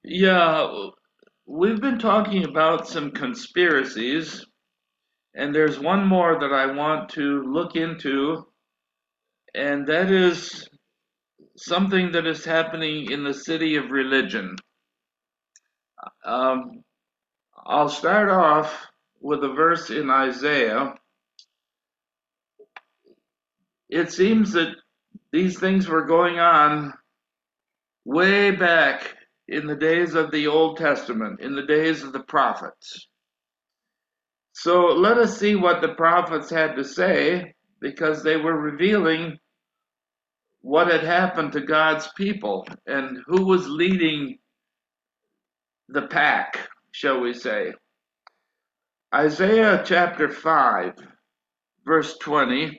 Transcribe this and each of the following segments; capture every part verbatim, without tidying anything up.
Yeah, we've been talking about some conspiracies, and there's one more that I want to look into, and that is something that is happening in the city of religion. Um, I'll start off with a verse in Isaiah. It seems that these things were going on way back in the days of the Old Testament, in the days of the prophets. So let us see what the prophets had to say, because they were revealing what had happened to God's people and who was leading the pack, shall we say. Isaiah chapter five, verse twenty.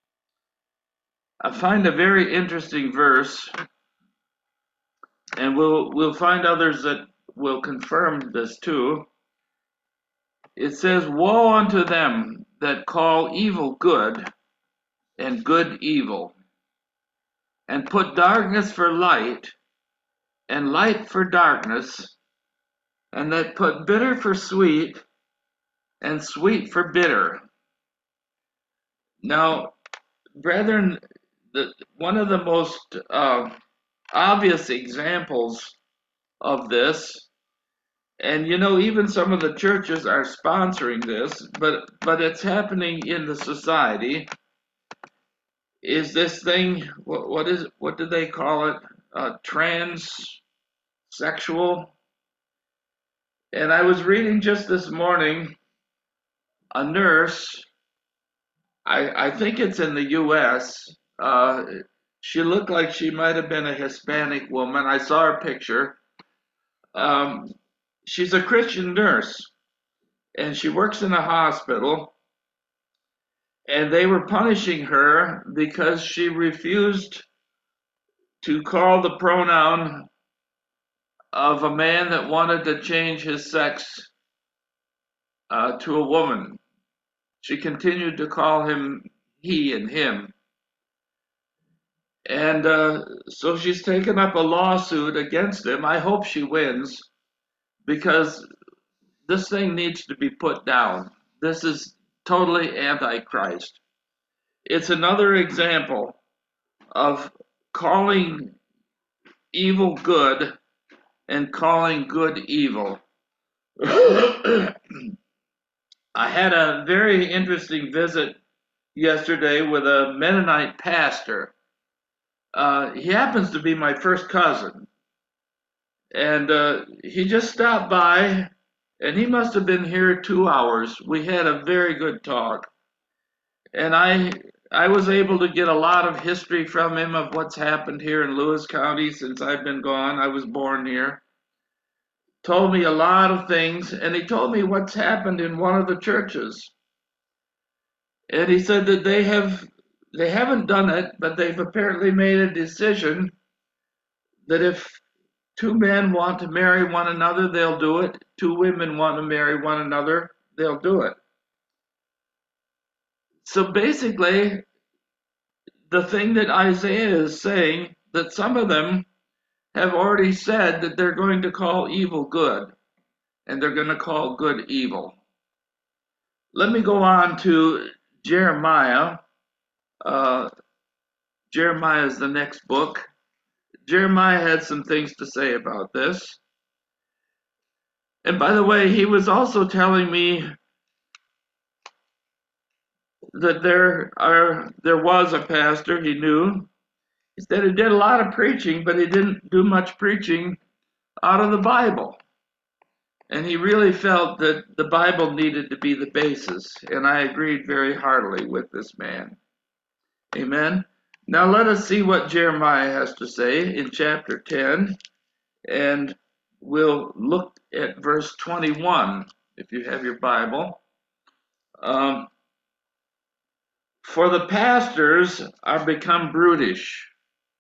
I find a very interesting verse, and we'll we'll find others that will confirm this too. It says, "Woe unto them that call evil good and good evil, and put darkness for light and light for darkness, and that put bitter for sweet and sweet for bitter." Now, brethren, the, one of the most uh, obvious examples of this, and you know, even some of the churches are sponsoring this, but but it's happening in the society. Is this thing? What, what is? What do they call it? Uh, transsexual. And I was reading just this morning, a nurse, I, I think it's in the U S. Uh, she looked like she might have been a Hispanic woman. I saw her picture. Um, she's a Christian nurse, and she works in a hospital. And they were punishing her because she refused to call the pronoun of a man that wanted to change his sex uh, to a woman. She continued to call him he and him. And uh, so she's taken up a lawsuit against him. I hope she wins, because this thing needs to be put down. This is totally antichrist. It's another example of calling evil good and calling good evil. I had a very interesting visit yesterday with a Mennonite pastor. Uh, he happens to be my first cousin. And uh, he just stopped by, and he must have been here two hours. We had a very good talk, and I I was able to get a lot of history from him of what's happened here in Lewis County since I've been gone. I was born here. Told me a lot of things, and he told me what's happened in one of the churches. And he said that they have they haven't done it, but they've apparently made a decision that if two men want to marry one another, they'll do it. Two women want to marry one another, they'll do it. So basically, the thing that Isaiah is saying, that some of them have already said that they're going to call evil good and they're going to call good evil. Let me go on to Jeremiah. Uh, Jeremiah is the next book. Jeremiah had some things to say about this. And by the way, he was also telling me that there are there was a pastor he knew. He said he did a lot of preaching, but he didn't do much preaching out of the Bible. And he really felt that the Bible needed to be the basis. And I agreed very heartily with this man. Amen. Now let us see what Jeremiah has to say in chapter ten. And we'll look at verse twenty-one, if you have your Bible. Um, For the pastors are become brutish.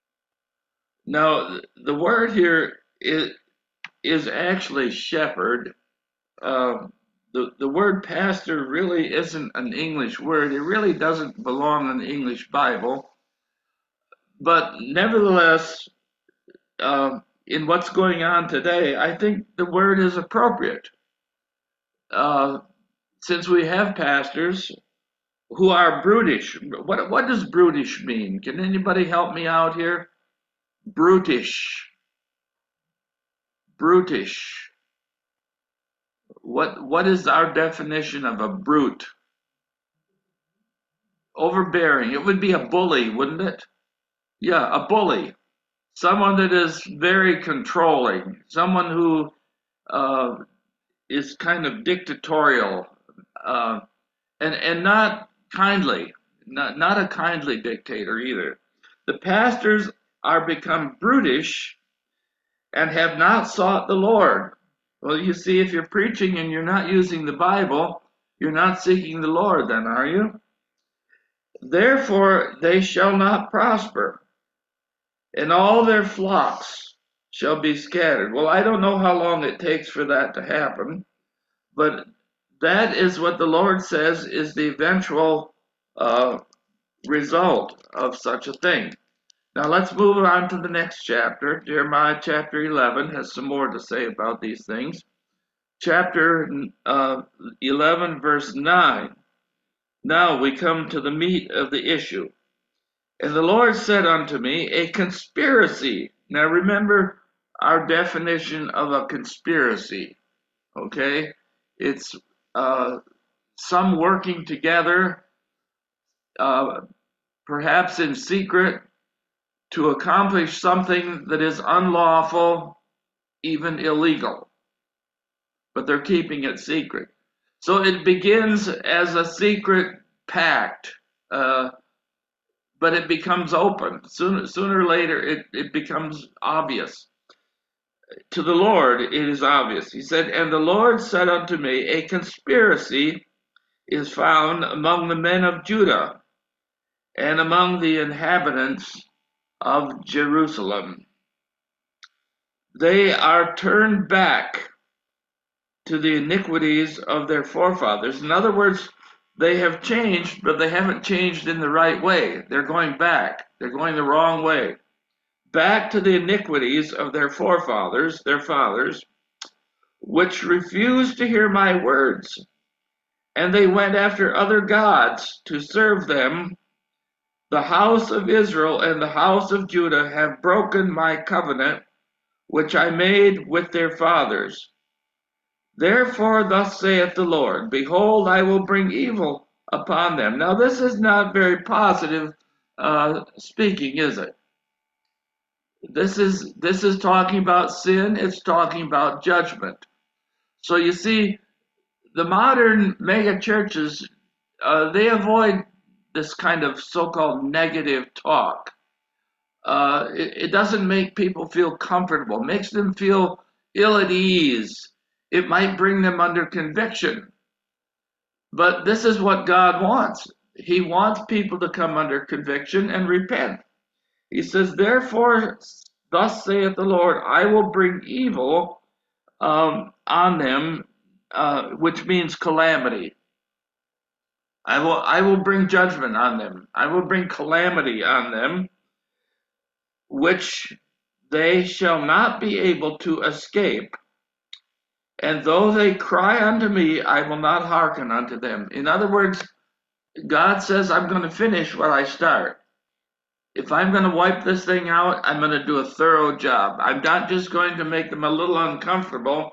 Now, the word here is, is actually shepherd. Uh, the, the word pastor really isn't an English word. It really doesn't belong in the English Bible. But nevertheless, uh, in what's going on today, I think the word is appropriate. Uh, since we have pastors who are brutish, what what does brutish mean? Can anybody help me out here? Brutish, brutish. What what is our definition of a brute? Overbearing. It would be a bully, wouldn't it? Yeah, a bully. Someone that is very controlling. Someone who uh, is kind of dictatorial, uh, and and not kindly, not not a kindly dictator either. The pastors are become brutish and have not sought the Lord. Well, you see, if you're preaching and you're not using the Bible, you're not seeking the Lord, then, are you? Therefore, they shall not prosper, and all their flocks shall be scattered. Well, I don't know how long it takes for that to happen, but that is what the Lord says is the eventual uh, result of such a thing. Now let's move on to the next chapter. Jeremiah chapter eleven has some more to say about these things. Chapter uh, eleven, verse nine. Now we come to the meat of the issue. And the Lord said unto me, a conspiracy. Now remember our definition of a conspiracy, okay? It's uh, some working together, uh, perhaps in secret, to accomplish something that is unlawful, even illegal, but they're keeping it secret. So it begins as a secret pact, uh, but it becomes open. Sooner, sooner or later, it, it becomes obvious. To the Lord, it is obvious. He said, and the Lord said unto me, a conspiracy is found among the men of Judah and among the inhabitants of Jerusalem. They are turned back to the iniquities of their forefathers. In other words, they have changed, but they haven't changed in the right way. They're going back. They're going the wrong way. Back to the iniquities of their forefathers, their fathers, which refused to hear my words. And they went after other gods to serve them. The house of Israel and the house of Judah have broken my covenant, which I made with their fathers. Therefore, thus saith the Lord, behold, I will bring evil upon them. Now, this is not very positive uh, speaking, is it? This is this is talking about sin. It's talking about judgment. So you see, the modern mega churches, uh, they avoid this kind of so-called negative talk. Uh, it, it doesn't make people feel comfortable. It makes them feel ill at ease. It might bring them under conviction. But this is what God wants. He wants people to come under conviction and repent. He says, therefore, thus saith the Lord, I will bring evil um, on them, uh, which means calamity. I will, I will bring judgment on them. I will bring calamity on them, which they shall not be able to escape. And though they cry unto me, I will not hearken unto them. In other words, God says, I'm going to finish what I start. If I'm going to wipe this thing out, I'm going to do a thorough job. I'm not just going to make them a little uncomfortable.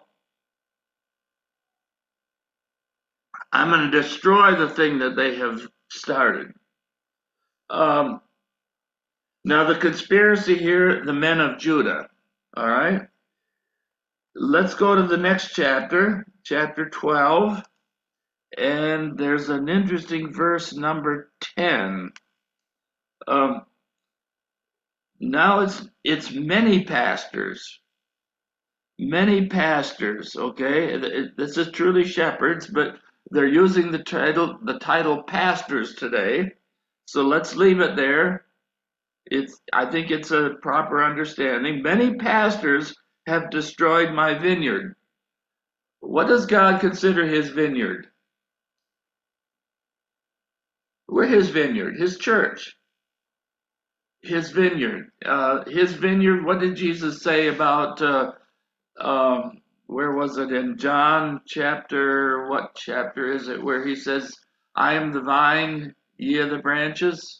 I'm going to destroy the thing that they have started. Um, now, the conspiracy here, the men of Judah. All right. Let's go to the next chapter, chapter twelve. And there's an interesting verse, number ten. Um, now it's it's many pastors. Many pastors, okay? This is truly shepherds, but they're using the title the title pastors today. So let's leave it there. It's I think it's a proper understanding. Many pastors have destroyed my vineyard. What does God consider his vineyard? We're his vineyard, his church. his vineyard. Uh, his vineyard, what did Jesus say about, uh, um, where was it in John chapter, what chapter is it, where he says, I am the vine, ye are the branches?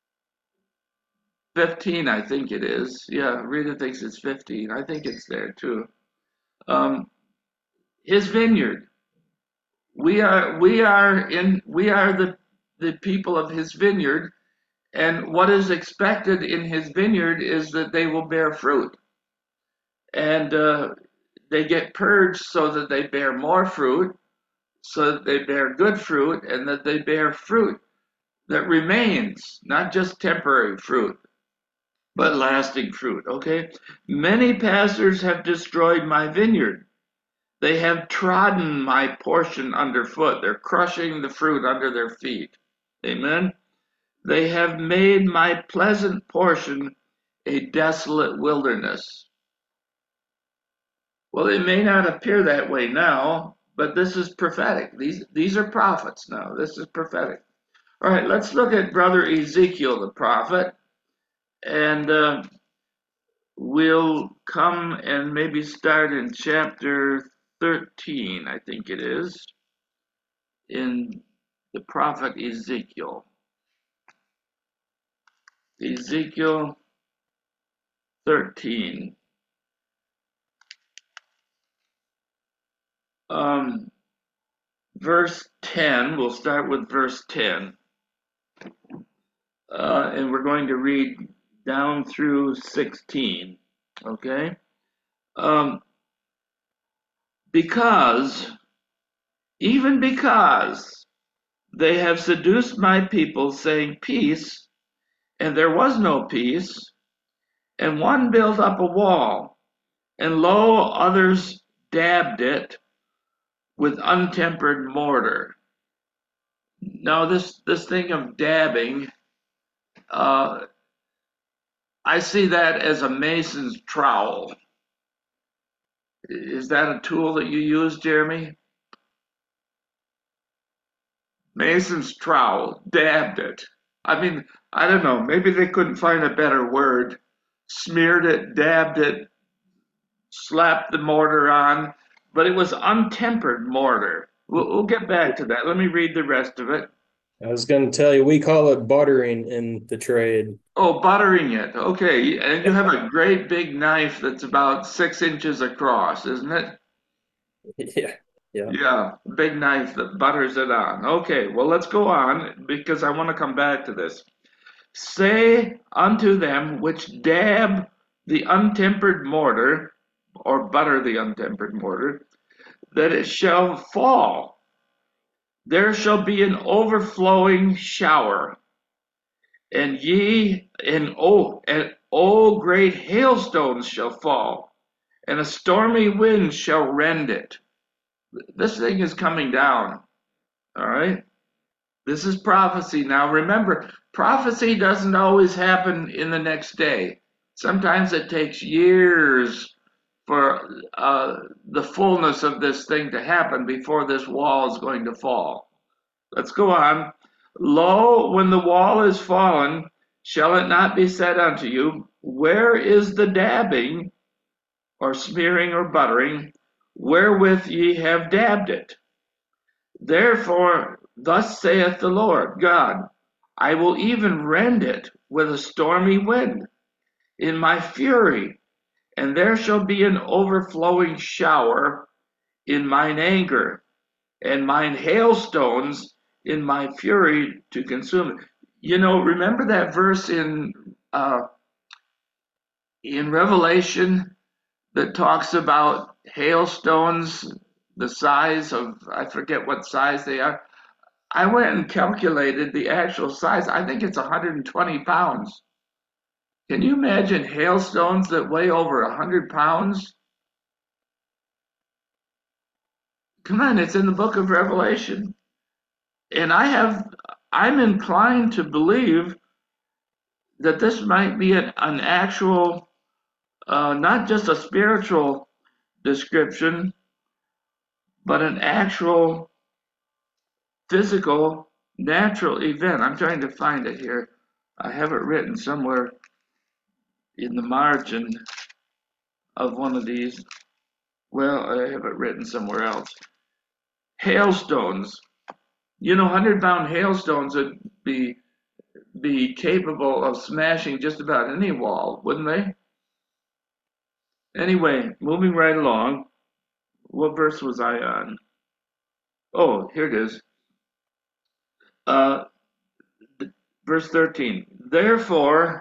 fifteen, I think it is. Yeah, Rita thinks it's fifteen. I think it's there too. Um, his vineyard. We are we are in we are the the people of his vineyard, and what is expected in his vineyard is that they will bear fruit, and uh, they get purged so that they bear more fruit, so that they bear good fruit, and that they bear fruit that remains, not just temporary fruit, but lasting fruit. Okay, many pastors have destroyed my vineyard. They have trodden my portion underfoot. They're crushing the fruit under their feet. Amen. They have made my pleasant portion a desolate wilderness. Well, it may not appear that way now, but this is prophetic. These, these are prophets now. This is prophetic. All right, let's look at Brother Ezekiel the prophet, and uh, we'll come and maybe start in chapter thirteen, I think it is, in the prophet Ezekiel. Ezekiel thirteen. Um, verse ten, we'll start with verse ten. Uh, and we're going to read down through sixteen. Okay? Um, because, even because they have seduced my people, saying peace, and there was no peace, and one built up a wall, and lo, others dabbed it with untempered mortar. Now, this, this thing of dabbing, uh, I see that as a mason's trowel. Is that a tool that you use, Jeremy? Mason's trowel, dabbed it. I mean, I don't know, maybe they couldn't find a better word. Smeared it, dabbed it, slapped the mortar on, but it was untempered mortar. We'll, we'll get back to that. Let me read the rest of it. I was going to tell you, we call it buttering in the trade. Oh, buttering it. Okay, and you have a great big knife that's about six inches across, isn't it? Yeah, yeah. Yeah, big knife that butters it on. Okay, well, let's go on because I want to come back to this. Say unto them which dab the untempered mortar, or butter the untempered mortar, that it shall fall. There shall be an overflowing shower, and ye and oh and oh great hailstones shall fall, and a stormy wind shall rend it. This thing is coming down. All right. This is prophecy. Now remember, prophecy doesn't always happen in the next day. Sometimes it takes years for uh, the fullness of this thing to happen before this wall is going to fall. Let's go on. Lo, when the wall is fallen, shall it not be said unto you, where is the dabbing, or smearing, or buttering, wherewith ye have dabbed it? Therefore, thus saith the Lord God, I will even rend it with a stormy wind in my fury, and there shall be an overflowing shower in mine anger, and mine hailstones in my fury to consume it. You know, remember that verse in uh, in Revelation that talks about hailstones, the size of, I forget what size they are. I went and calculated the actual size. I think it's one hundred twenty pounds. Can you imagine hailstones that weigh over one hundred pounds? Come on, it's in the book of Revelation. And I have, I'm inclined to believe that this might be an, an actual, uh, not just a spiritual description, but an actual physical, natural event. I'm trying to find it here. I have it written somewhere. in the margin of one of these. Well, I have it written somewhere else. Hailstones. You know, hundred pound hailstones would be be capable of smashing just about any wall, wouldn't they? Anyway, moving right along. What verse was I on? Oh, here it is. Uh, verse thirteen. Therefore,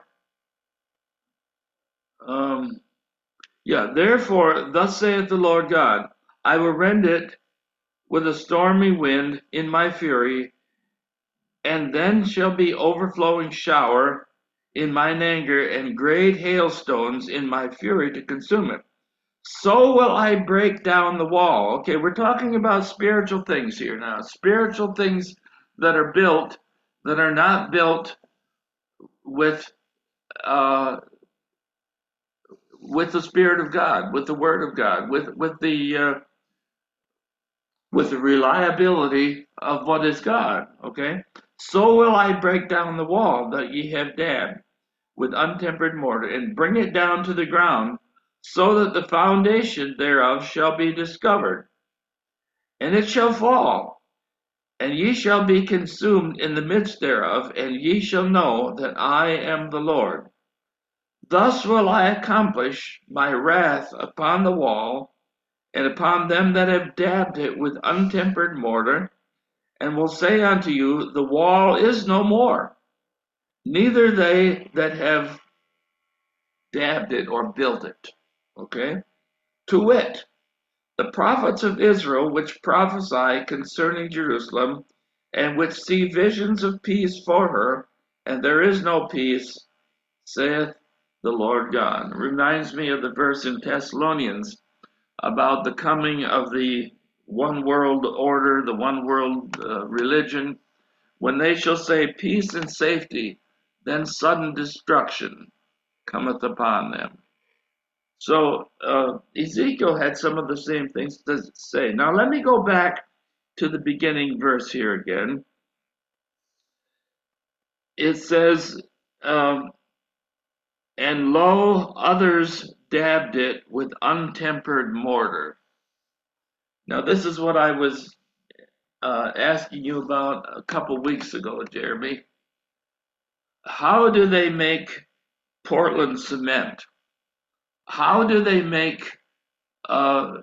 um, yeah, therefore, thus saith the Lord God, I will rend it with a stormy wind in my fury, and then shall be overflowing shower in mine anger, and great hailstones in my fury to consume it. So will I break down the wall. Okay, we're talking about spiritual things here now. Spiritual things that are built, that are not built with uh, with the Spirit of God, with the Word of God, with with the uh, with the reliability of what is God. Okay, so will I break down the wall that ye have dabbed with untempered mortar, and bring it down to the ground, so that the foundation thereof shall be discovered, and it shall fall, and ye shall be consumed in the midst thereof, and ye shall know that I am the Lord. Thus will I accomplish my wrath upon the wall, and upon them that have dabbed it with untempered mortar, and will say unto you, the wall is no more, neither they that have dabbed it or built it. Okay? To wit, the prophets of Israel which prophesy concerning Jerusalem, and which see visions of peace for her, and there is no peace, saith the Lord God. Reminds me of the verse in Thessalonians about the coming of the one world order, the one world uh, religion. When they shall say peace and safety, then sudden destruction cometh upon them. So uh, Ezekiel had some of the same things to say. Now let me go back to the beginning verse here again. It says, um, and lo, others dabbed it with untempered mortar. Now this is what I was uh, asking you about a couple weeks ago, Jeremy. How do they make Portland cement? How do they make uh,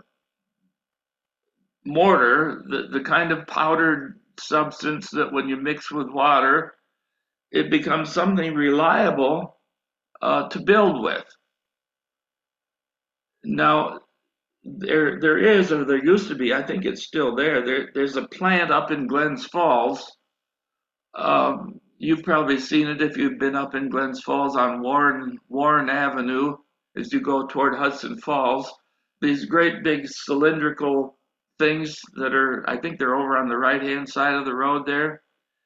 mortar, the, the kind of powdered substance that when you mix with water, it becomes something reliable uh, to build with? Now, there there is, or there used to be, I think it's still there, there there's a plant up in Glens Falls. Um, you've probably seen it if you've been up in Glens Falls on Warren Warren Avenue as you go toward Hudson Falls. These great big cylindrical things that are, I think they're over on the right hand side of the road there.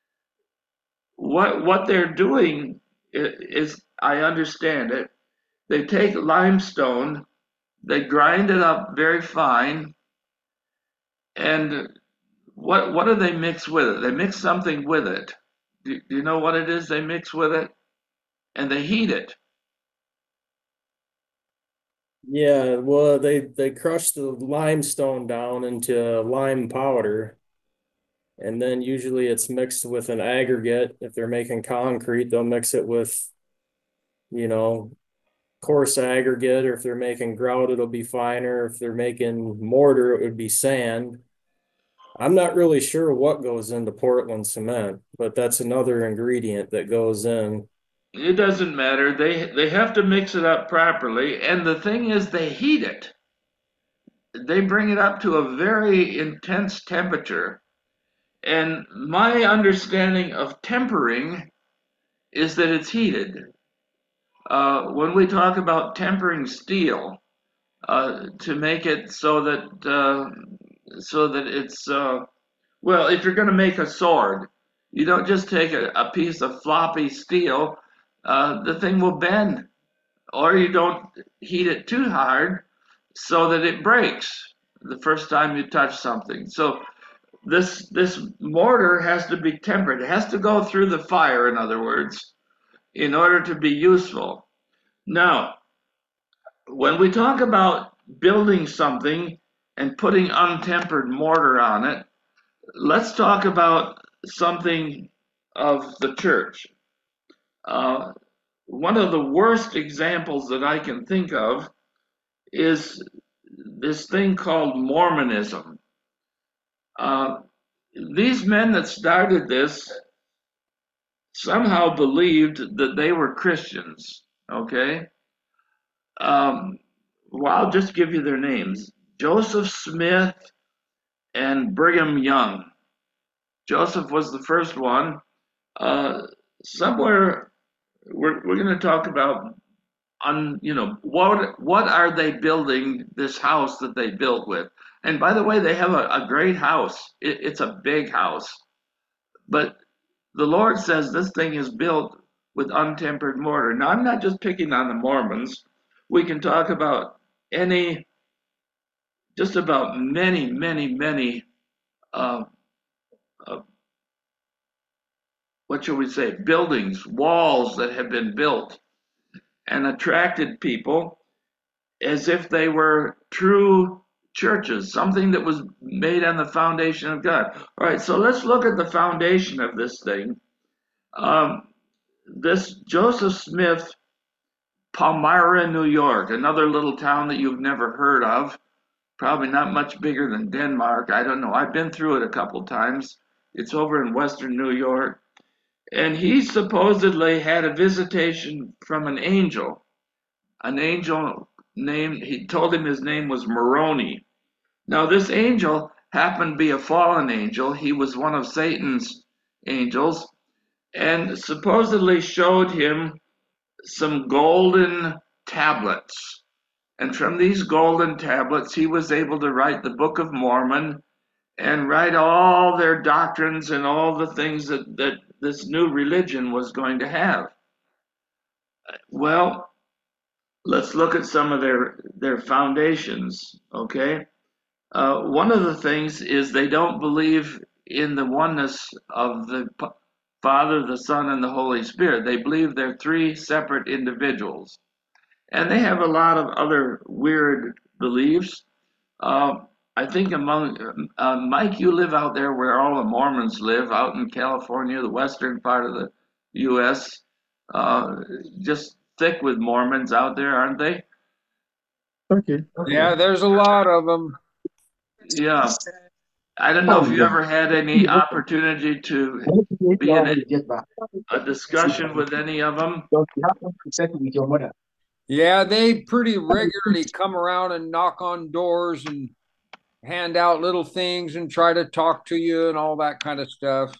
What what they're doing is, I understand it, they take limestone, they grind it up very fine, and what what do they mix with it? They mix something with it. Do, do you know what it is they mix with it? And they heat it. Yeah, well, they they crush the limestone down into lime powder, and then usually it's mixed with an aggregate. If they're making concrete, they'll mix it with, you know, coarse aggregate, or if they're making grout, it'll be finer. If they're making mortar, it would be sand. I'm not really sure what goes into Portland cement, but that's another ingredient that goes in. It doesn't matter. They they have to mix it up properly, and the thing is, they heat it. They bring it up to a very intense temperature. And my understanding of tempering is that it's heated. Uh, when we talk about tempering steel, uh, to make it so that uh, so that it's uh, well, if you're going to make a sword, you don't just take a, a piece of floppy steel. Uh, the thing will bend, or you don't heat it too hard so that it breaks the first time you touch something. So this this mortar has to be tempered. It has to go through the fire, in other words, in order to be useful. Now, when we talk about building something and putting untempered mortar on it, let's talk about something of the church. Uh, one of the worst examples that I can think of is this thing called Mormonism. Uh, these men that started this somehow believed that they were Christians, okay? Um, well, I'll just give you their names: Joseph Smith and Brigham Young. Joseph was the first one. Uh, somewhere we're, we're going to talk about on, you know, what what are they building this house that they built with? And by the way, they have a, a great house. It, it's a big house, but the Lord says this thing is built with untempered mortar. Now, I'm not just picking on the Mormons. We can talk about any, just about many, many, many, uh, uh, what shall we say, buildings, walls that have been built and attracted people as if they were true churches, something that was made on the foundation of God. All right, so let's look at the foundation of this thing. Um, this Joseph Smith, Palmyra, New York, another little town that you've never heard of, probably not much bigger than Denmark. I don't know. I've been through it a couple times. It's over in western New York. And he supposedly had a visitation from an angel, an angel named, he told him his name was Moroni. Now, this angel happened to be a fallen angel. He was one of Satan's angels, and supposedly showed him some golden tablets. And from these golden tablets, he was able to write the Book of Mormon and write all their doctrines and all the things that, that this new religion was going to have. Well, let's look at some of their, their foundations, okay? Uh, one of the things is they don't believe in the oneness of the Father, the Son, and the Holy Spirit. They believe they're three separate individuals. And they have a lot of other weird beliefs. Uh, I think among, uh, Mike, you live out there where all the Mormons live, out in California, the western part of the U S, uh, just thick with Mormons out there, aren't they? Okay. Yeah, there's a lot of them. Yeah. I don't know if you ever had any opportunity to be in a, a discussion with any of them. Yeah, they pretty regularly come around and knock on doors and hand out little things and try to talk to you and all that kind of stuff.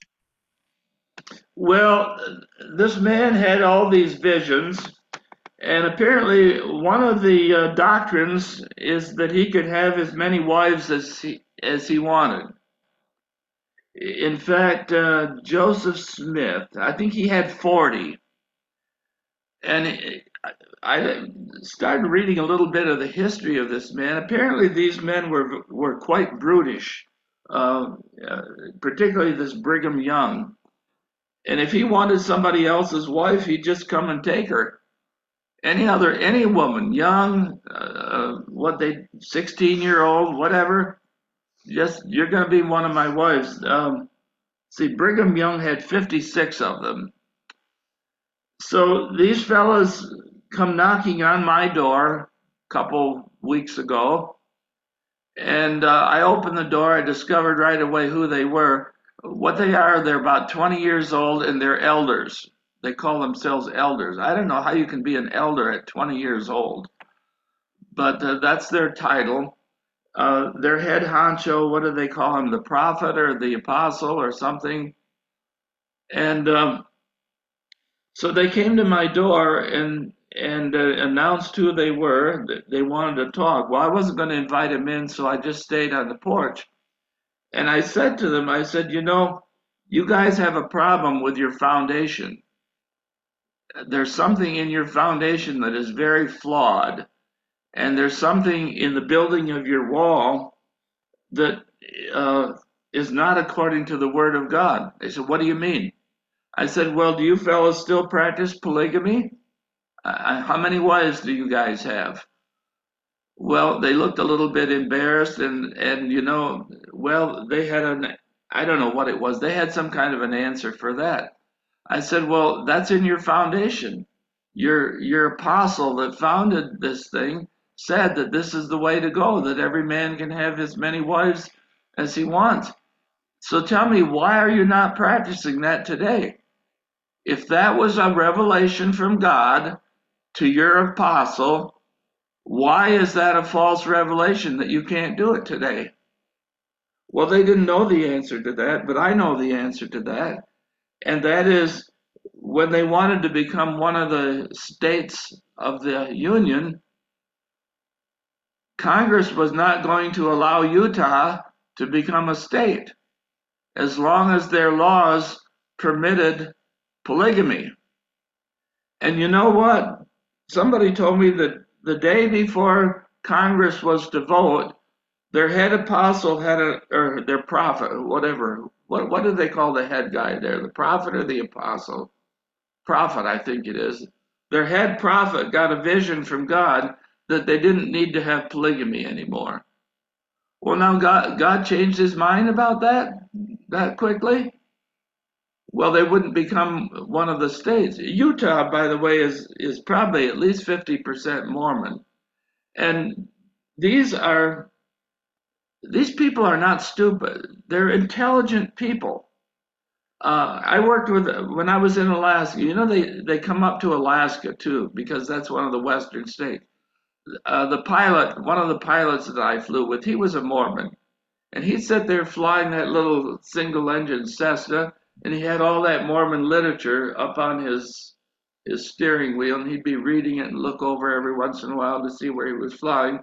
Well, this man had all these visions, and apparently one of the uh, doctrines is that he could have as many wives as he, as he wanted. In fact, uh, Joseph Smith, I think he had forty. And I started reading a little bit of the history of this man. Apparently, these men were were quite brutish, uh, uh, particularly this Brigham Young. And if he wanted somebody else's wife, he'd just come and take her. Any other, any woman, young, uh, what they, sixteen year old, whatever, just you're going to be one of my wives. Um, see, Brigham Young had fifty-six of them. So these fellas come knocking on my door a couple weeks ago, and uh, I opened the door. I discovered right away who they were. What they are, they're about twenty years old, and they're elders. They call themselves elders. I don't know how you can be an elder at twenty years old, but uh, that's their title. Uh, their head honcho, what do they call him? The prophet or the apostle or something. And um, so they came to my door and and uh, announced who they were. They wanted to talk. Well, I wasn't going to invite them in, so I just stayed on the porch. And I said to them, I said, you know, you guys have a problem with your foundation. There's something in your foundation that is very flawed. And there's something in the building of your wall that uh, is not according to the word of God. They said, what do you mean? I said, well, do you fellows still practice polygamy? I, how many wives do you guys have? Well, they looked a little bit embarrassed and, and, you know, well, they had an, I don't know what it was. They had some kind of an answer for that. I said, well, that's in your foundation. Your, your apostle that founded this thing said that this is the way to go, that every man can have as many wives as he wants. So tell me, why are you not practicing that today? If that was a revelation from God to your apostle, why is that a false revelation that you can't do it today? Well, they didn't know the answer to that, but I know the answer to that. And that is when they wanted to become one of the states of the Union, Congress was not going to allow Utah to become a state as long as their laws permitted polygamy. And you know what? Somebody told me that the day before Congress was to vote, their head apostle had a, or their prophet, whatever. What what do they call the head guy there? The prophet or the apostle? Prophet, I think it is. Their head prophet got a vision from God that they didn't need to have polygamy anymore. Well, now God God changed his mind about that that quickly. Well, they wouldn't become one of the states. Utah, by the way, is is probably at least fifty percent Mormon. And these are these people are not stupid. They're intelligent people. Uh, I worked with when I was in Alaska. You know, they they come up to Alaska too because that's one of the western states. Uh, the pilot, one of the pilots that I flew with, he was a Mormon, and he'd sit there flying that little single-engine Cessna, and he had all that Mormon literature up on his his steering wheel, and he'd be reading it and look over every once in a while to see where he was flying.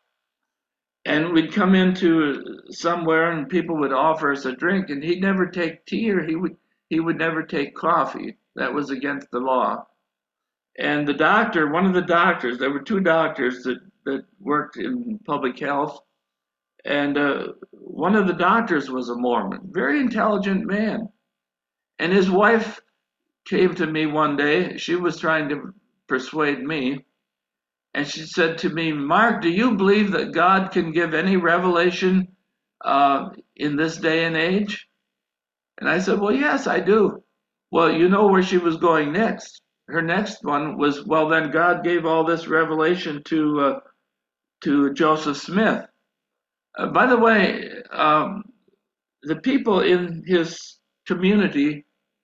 And we'd come into somewhere, and people would offer us a drink, and he'd never take tea, or he would he would never take coffee. That was against the law. And the doctor, one of the doctors, there were two doctors that that worked in public health, and uh, one of the doctors was a Mormon, very intelligent man. And his wife came to me one day. She was trying to persuade me. And she said to me, Mark, do you believe that God can give any revelation uh, in this day and age? And I said, well, yes, I do. Well, you know where she was going next. Her next one was, well, then God gave all this revelation to uh, to Joseph Smith. Uh, by the way, um, the people in his community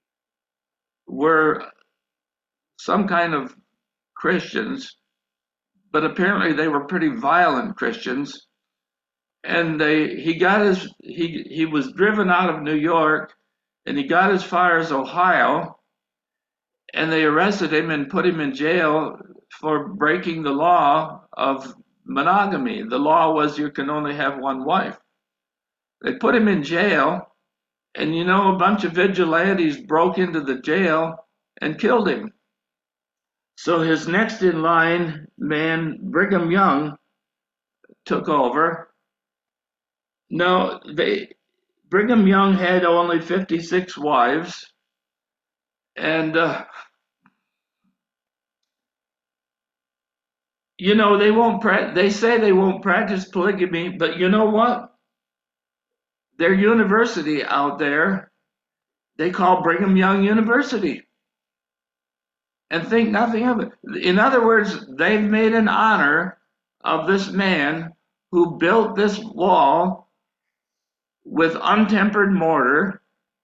were some kind of Christians, but apparently they were pretty violent Christians. And they he got his he he was driven out of New York, and he got as far as Ohio, and they arrested him and put him in jail for breaking the law of monogamy. The law was you can only have one wife. They put him in jail, and you know, a bunch of vigilantes broke into the jail and killed him. So his next in line man, Brigham Young, took over. No, they Brigham Young had only fifty-six wives, and uh, you know they won't. Pra- they say they won't practice polygamy, but you know what? Their university out there, they call Brigham Young University, and think nothing of it. In other words, they've made an honor of this man who built this wall with untempered mortar,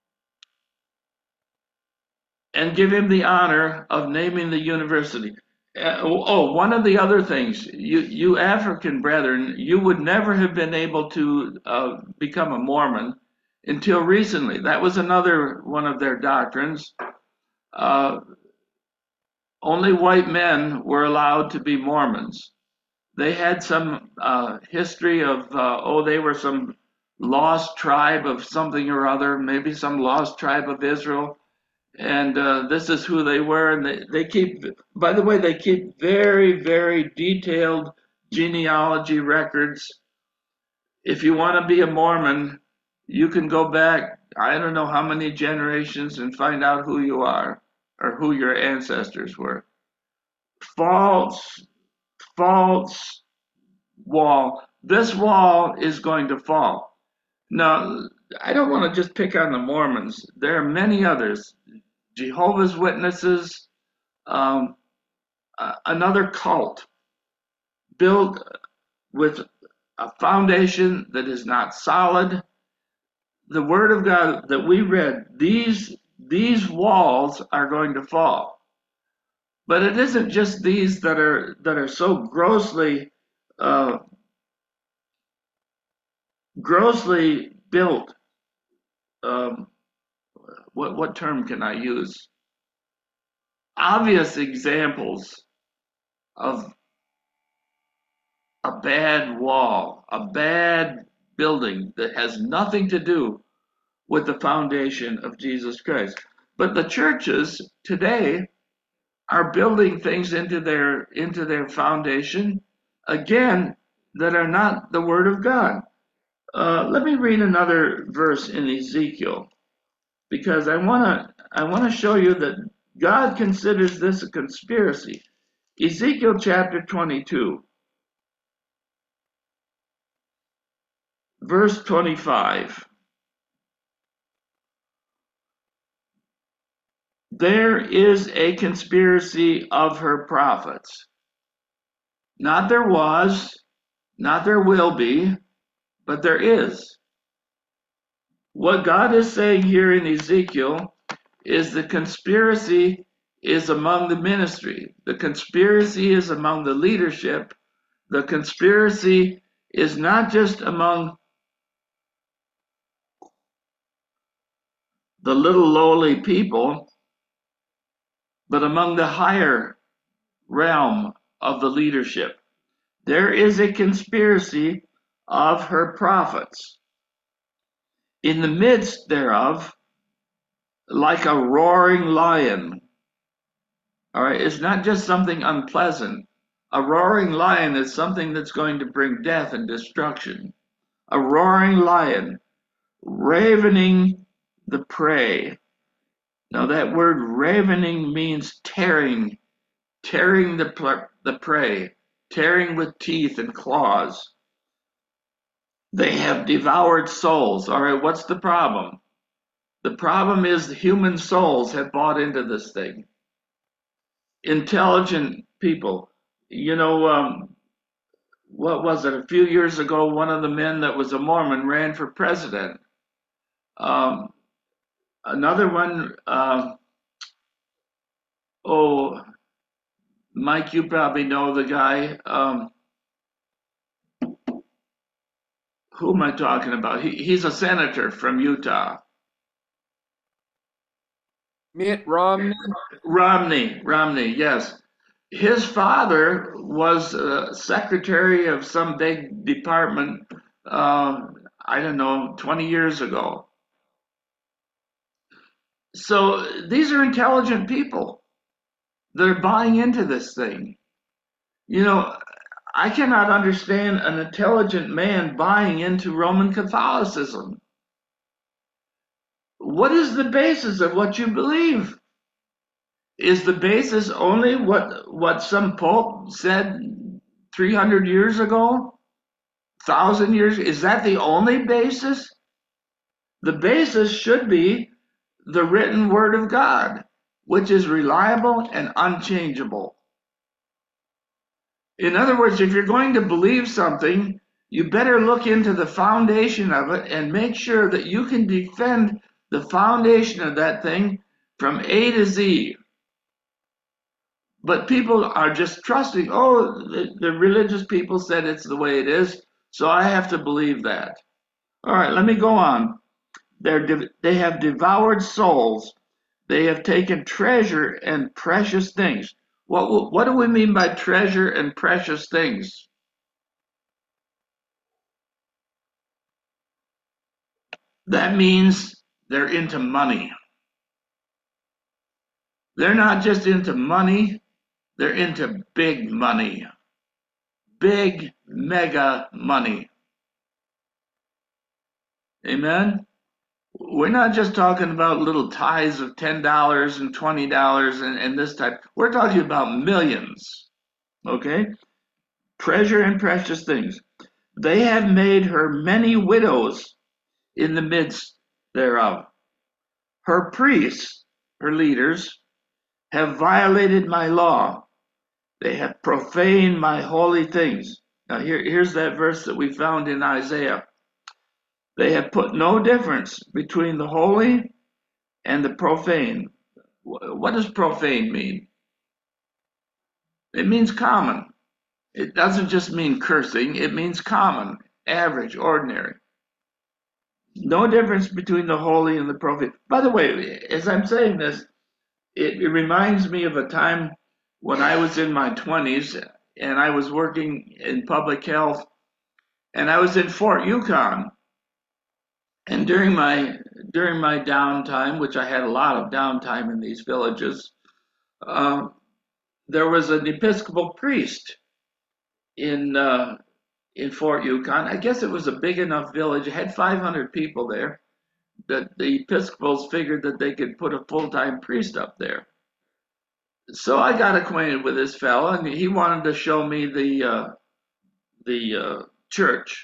and give him the honor of naming the university. Uh, oh, one of the other things, you, you African brethren, you would never have been able to uh, become a Mormon until recently. That was another one of their doctrines. Uh, only white men were allowed to be Mormons. They had some uh, history of, uh, oh, they were some lost tribe of something or other, maybe some lost tribe of Israel. And uh, this is who they were. And they, they keep, by the way, they keep very, very detailed genealogy records. If you want to be a Mormon, you can go back, I don't know how many generations, and find out who you are or who your ancestors were. false, false wall. This wall is going to fall. Now, I don't want to just pick on the Mormons. There are many others. Jehovah's Witnesses, um, uh, another cult built with a foundation that is not solid. The Word of God that we read, these these walls are going to fall. But it isn't just these that are that are so grossly uh, grossly built. Um, what what term can I use? Obvious examples of a bad wall, a bad building that has nothing to do with the foundation of Jesus Christ. But the churches today are building things into their into their foundation again that are not the Word of God. Uh, let me read another verse in Ezekiel because I want to I want to show you that God considers this a conspiracy. Ezekiel chapter twenty-two, verse twenty-five. There is a conspiracy of her prophets. Not there was, not there will be, but there is. What God is saying here in Ezekiel is the conspiracy is among the ministry. The conspiracy is among the leadership. The conspiracy is not just among the little lowly people, but among the higher realm of the leadership. There is a conspiracy of her prophets. In the midst thereof, like a roaring lion. All right, it's not just something unpleasant. A roaring lion is something that's going to bring death and destruction. A roaring lion, ravening the prey. Now that word ravening means tearing, tearing the, the prey, tearing with teeth and claws. They have devoured souls. All right, what's the problem? The problem is the human souls have bought into this thing. Intelligent people. You know, um, what was it? A few years ago, one of the men that was a Mormon ran for president. Um, another one, uh, oh, Mike, you probably know the guy. Um, who am I talking about? He, he's a senator from Utah. Mitt Romney. Romney, Romney, yes. His father was uh, secretary of some big department, uh, I don't know, twenty years ago. So these are intelligent people. They're buying into this thing. You know, I cannot understand an intelligent man buying into Roman Catholicism. What is the basis of what you believe? Is the basis only what what some pope said three hundred years ago? one thousand years? Is that the only basis? The basis should be the written word of God, which is reliable and unchangeable. In other words, if you're going to believe something, you better look into the foundation of it and make sure that you can defend the foundation of that thing from A to Z. But people are just trusting, oh, the, the religious people said it's the way it is, so I have to believe that. All right, let me go on. They're de- they have devoured souls. They have taken treasure and precious things. What, what do we mean by treasure and precious things? That means they're into money. They're not just into money, they're into big money. Big, mega money. Amen? We're not just talking about little tithes of ten dollars and twenty dollars and, and this type. We're talking about millions. Okay? Treasure and precious things. They have made her many widows in the midst thereof. Her priests, her leaders, have violated my law. They have profaned my holy things. Now, here, here's that verse that we found in Isaiah. They have put no difference between the holy and the profane. What does profane mean? It means common. It doesn't just mean cursing, it means common, average, ordinary. No difference between the holy and the profane. By the way, as I'm saying this, it, it reminds me of a time when I was in my twenties and I was working in public health and I was in Fort Yukon. And during my during my downtime, which I had a lot of downtime in these villages, uh, there was an Episcopal priest in uh, in Fort Yukon. I guess it was a big enough village. It had five hundred people there. That the Episcopals figured that they could put a full-time priest up there. So I got acquainted with this fellow, and he wanted to show me the uh, the uh, church.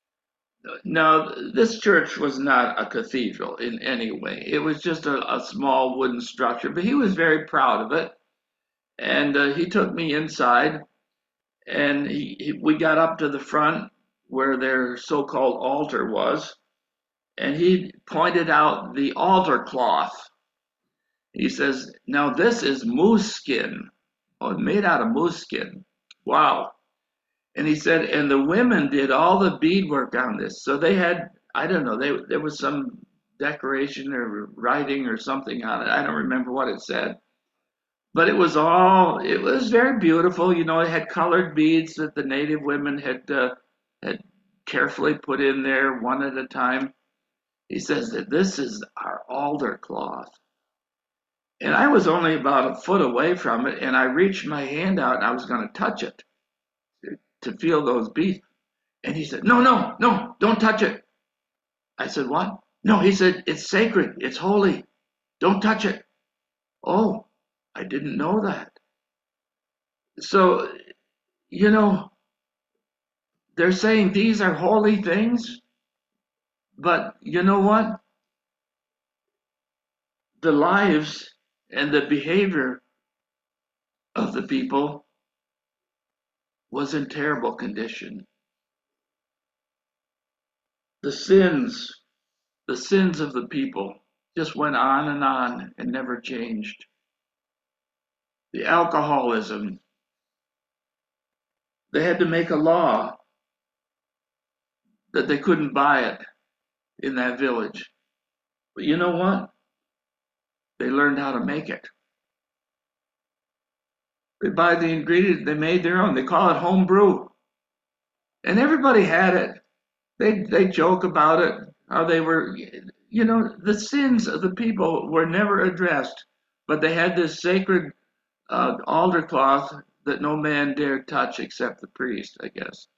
Now, this church was not a cathedral in any way. It was just a, a small wooden structure, but he was very proud of it. And uh, he took me inside, and he, he, we got up to the front where their so-called altar was, and he pointed out the altar cloth. He says, now this is moose skin. Oh, made out of moose skin. Wow. And he said, and the women did all the beadwork on this. So they had, I don't know, they, there was some decoration or writing or something on it. I don't remember what it said. But it was all, it was very beautiful. You know, it had colored beads that the native women had, uh, had carefully put in there one at a time. He says that this is our altar cloth. And I was only about a foot away from it, and I reached my hand out and I was going to touch it to feel those beads. And he said, no, no, no, don't touch it. I said, what? No, he said, it's sacred, it's holy, don't touch it. Oh, I didn't know that. So, you know, they're saying these are holy things, but you know what? The lives and the behavior of the people was in terrible condition. The sins, the sins of the people just went on and on and never changed. The alcoholism, they had to make a law that they couldn't buy it in that village. But you know what? They learned how to make it. They buy the ingredients, they made their own. They call it home brew. And everybody had it. They they joke about it, how they were, you know, the sins of the people were never addressed, but they had this sacred uh, altar cloth that no man dared touch except the priest, I guess.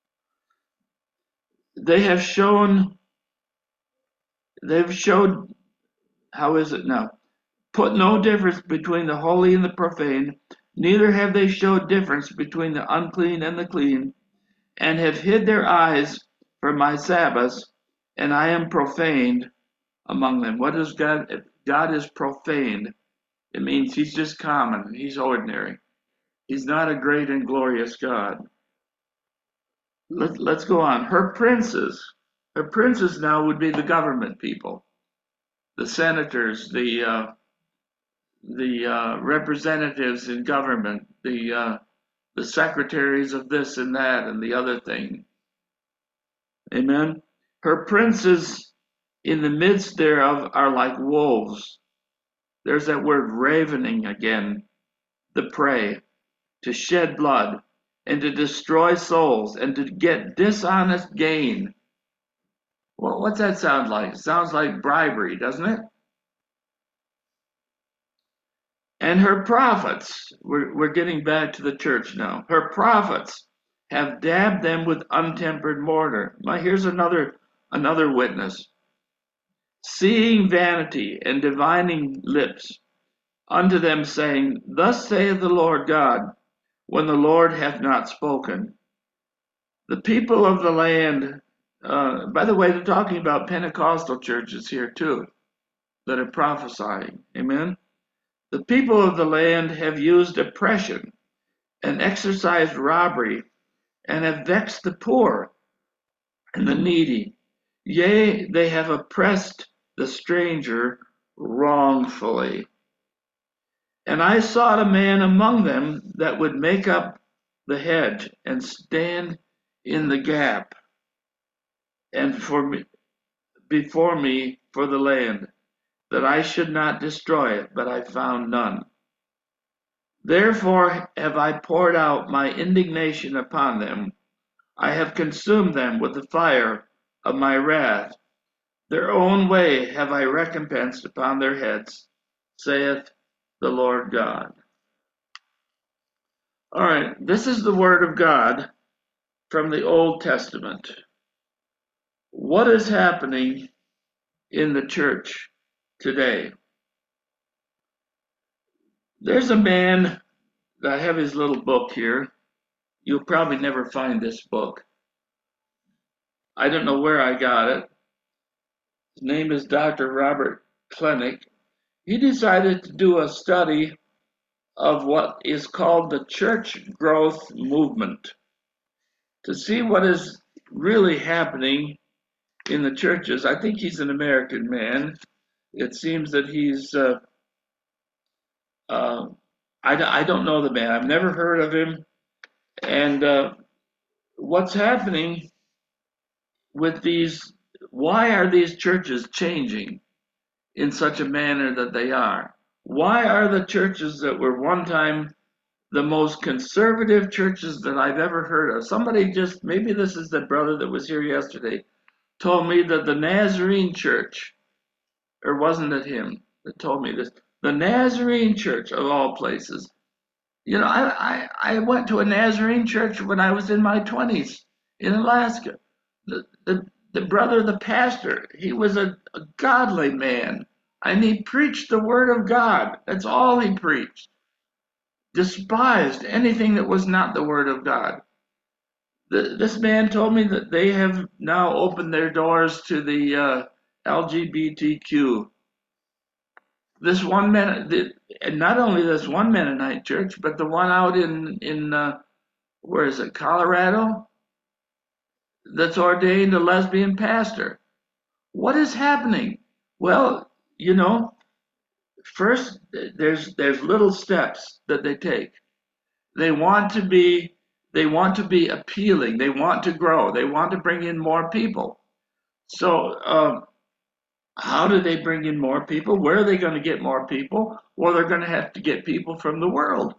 They have shown, they've showed, how is it now? Put no difference between the holy and the profane, neither have they showed difference between the unclean and the clean, and have hid their eyes from my Sabbaths, and I am profaned among them. What is God? God is profaned. It means he's just common, he's ordinary. He's not a great and glorious God. Let, let's go on. Her princes, her princes now would be the government people, the senators, the uh, the uh, representatives in government, the uh, the secretaries of this and that and the other thing. Amen. Her princes in the midst thereof are like wolves. There's that word ravening again. The prey, to shed blood, and to destroy souls, and to get dishonest gain. Well, what's that sound like? It sounds like bribery, doesn't it? And her prophets, we're, we're getting back to the church now. Her prophets have dabbed them with untempered mortar. Now, here's another another witness. seeing vanity and divining lips unto them, saying, Thus saith the Lord God, when the Lord hath not spoken. The people of the land, uh, by the way, they're talking about Pentecostal churches here too, that are prophesying. Amen. The people of the land have used oppression and exercised robbery and have vexed the poor and the needy. Yea, they have oppressed the stranger wrongfully. And I sought a man among them that would make up the hedge and stand in the gap and for me, before me for the land, that I should not destroy it, but I found none. Therefore have I poured out my indignation upon them. I have consumed them with the fire of my wrath. Their own way have I recompensed upon their heads, saith the Lord God. All right, this is the word of God from the Old Testament. What is happening in the church today? There's a man, I have his little book here. You'll probably never find this book. I don't know where I got it. His name is Doctor Robert Klenick. He decided to do a study of what is called the church growth movement to see what is really happening in the churches. I think he's an American man. It seems that he's, uh, uh, I, I don't know the man. I've never heard of him. And uh, what's happening with these, why are these churches changing in such a manner that they are? Why are the churches that were one time the most conservative churches that I've ever heard of? Somebody just, maybe this is the brother that was here yesterday, told me that the Nazarene church, or wasn't it him that told me this? The Nazarene church of all places. You know, I, I, I went to a Nazarene church when I was in my twenties in Alaska. The, the, the brother, the pastor, he was a, a godly man. And he preached the word of God. That's all he preached. Despised anything that was not the word of God. The, this man told me that they have now opened their doors to the uh, L G B T Q. This one man, and not only this one Mennonite church, but the one out in in uh, where is it, Colorado, that's ordained a lesbian pastor. What is happening? Well, you know, first there's there's little steps that they take. They want to be they want to be appealing. They want to grow. They want to bring in more people. So. Uh, How do they bring in more people? Where are they going to get more people? Well, they're going to have to get people from the world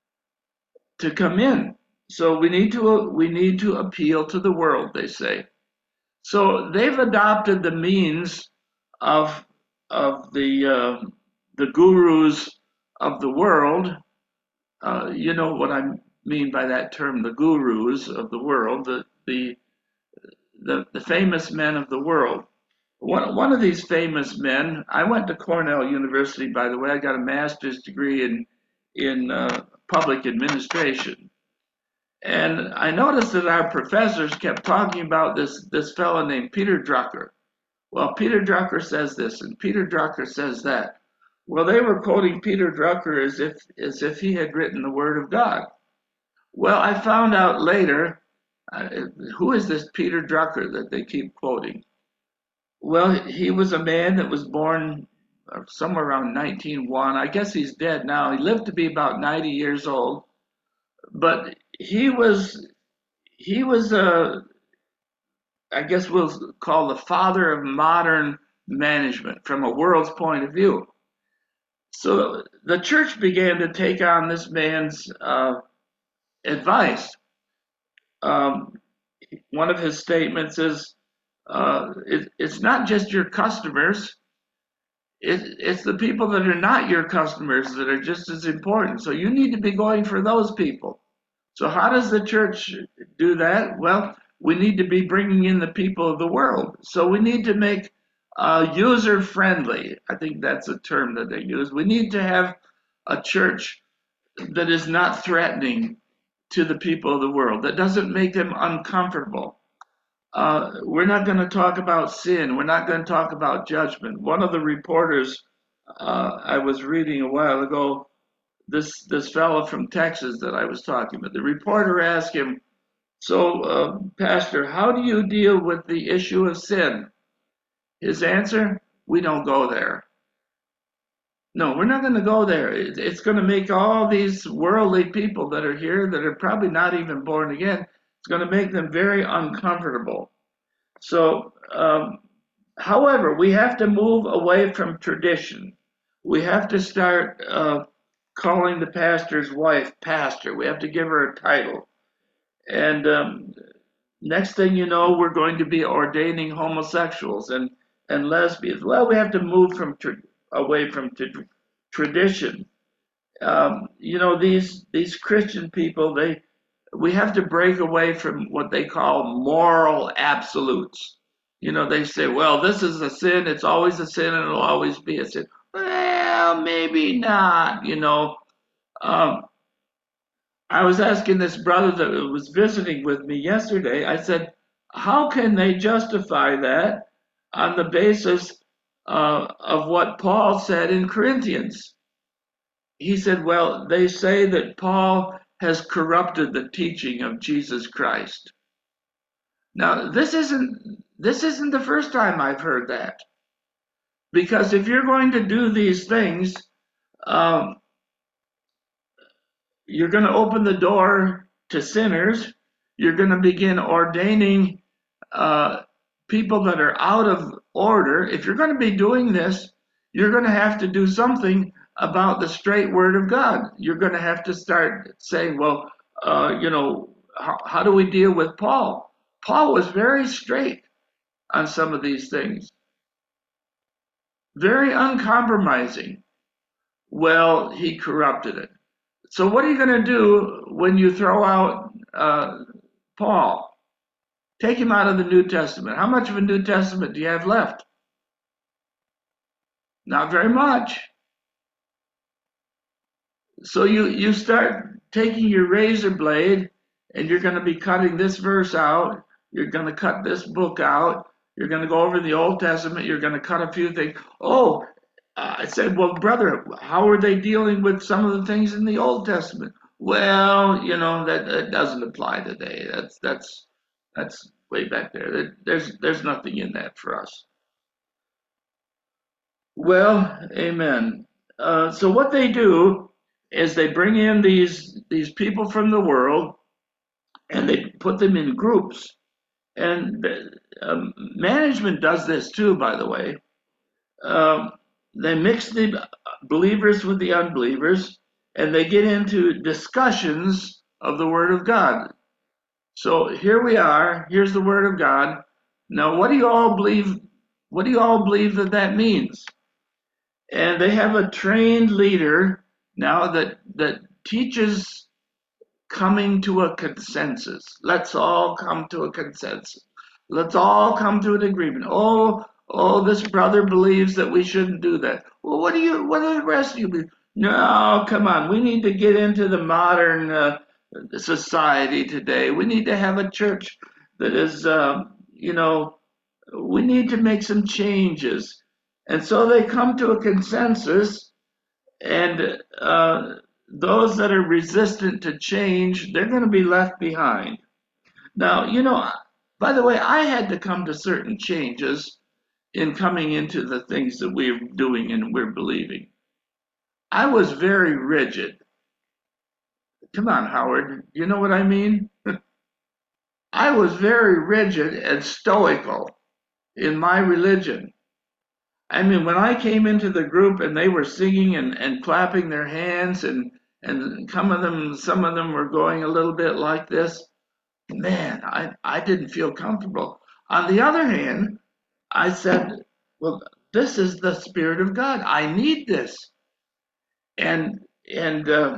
to come in. So we need to we need to appeal to the world, they say. So they've adopted the means of of the uh, the gurus of the world. Uh, you know what I mean by that term, the gurus of the world, the the the, the famous men of the world. One, one of these famous men, I went to Cornell University, by the way. I got a master's degree in, in uh, public administration. And I noticed that our professors kept talking about this, this fellow named Peter Drucker. Well, Peter Drucker says this, and Peter Drucker says that. Well, they were quoting Peter Drucker as if, as if he had written the Word of God. Well, I found out later, uh, who is this Peter Drucker that they keep quoting? Well, he was a man that was born somewhere around nineteen oh one. I guess he's dead now. He lived to be about ninety years old. But he was, he was a, I guess we'll call the father of modern management from a world's point of view. So the church began to take on this man's uh, advice. Um, one of his statements is, Uh, it, it's not just your customers, it, it's the people that are not your customers that are just as important. So you need to be going for those people. So how does the church do that? Well, we need to be bringing in the people of the world. So we need to make uh, user friendly. I think that's a term that they use. We need to have a church that is not threatening to the people of the world, that doesn't make them uncomfortable. Uh, we're not going to talk about sin. We're not going to talk about judgment. One of the reporters uh, I was reading a while ago, this this fellow from Texas that I was talking about, the reporter asked him, "So, uh, Pastor, how do you deal with the issue of sin?" His answer, "We don't go there." No, we're not going to go there. It's going to make all these worldly people that are here that are probably not even born again, it's going to make them very uncomfortable. So, um, however, we have to move away from tradition. We have to start uh, calling the pastor's wife pastor. We have to give her a title. And um, next thing you know, we're going to be ordaining homosexuals and, and lesbians. Well, we have to move from tra- away from tra- tradition. Um, you know, these these Christian people, they we have to break away from what they call moral absolutes. You know, they say, well, this is a sin, it's always a sin, and it'll always be a sin. Well, maybe not, you know. Um, I was asking this brother that was visiting with me yesterday, I said, how can they justify that on the basis uh, of what Paul said in Corinthians? He said, well, they say that Paul has corrupted the teaching of Jesus Christ. Now, this isn't this isn't the first time I've heard that. Because if you're going to do these things, um, you're going to open the door to sinners. You're going to begin ordaining uh, people that are out of order. If you're going to be doing this, you're going to have to do something about the straight word of God. You're going to have to start saying, well, uh, you know, how, how do we deal with Paul? Paul was very straight on some of these things, very uncompromising. Well, he corrupted it. So what are you going to do when you throw out uh, Paul? Take him out of the New Testament. How much of a New Testament do you have left? Not very much. So you, you start taking your razor blade and you're going to be cutting this verse out. You're going to cut this book out. You're going to go over the Old Testament. You're going to cut a few things. Oh, uh, I said, well, brother, how are they dealing with some of the things in the Old Testament? Well, you know, that, that doesn't apply today. That's that's that's way back there. There's there's nothing in that for us. Well, amen. Uh, so what they do is they bring in these these people from the world and they put them in groups. And um, management does this too, by the way. Um, they mix the believers with the unbelievers, and they get into discussions of the Word of God. So here we are. Here's the Word of God. Now, what do you all believe? What do you all believe that that means? And they have a trained leader now that that teaches coming to a consensus. Let's all come to a consensus. Let's all come to an agreement. Oh, oh, this brother believes that we shouldn't do that. Well, what do you? What do the rest of you believe? No, come on. We need to get into the modern uh, society today. We need to have a church that is, uh, you know, we need to make some changes. And so they come to a consensus, and uh, those that are resistant to change, they're going to be left behind. Now, you know, by the way, I had to come to certain changes in coming into the things that we're doing and we're believing. I was very rigid. Come on, Howard, you know what I mean? I was very rigid and stoical in my religion. I mean, when I came into the group and they were singing and, and clapping their hands and and some of them some of them were going a little bit like this, man, I, I didn't feel comfortable. On the other hand, I said, well, this is the Spirit of God. I need this. And and uh,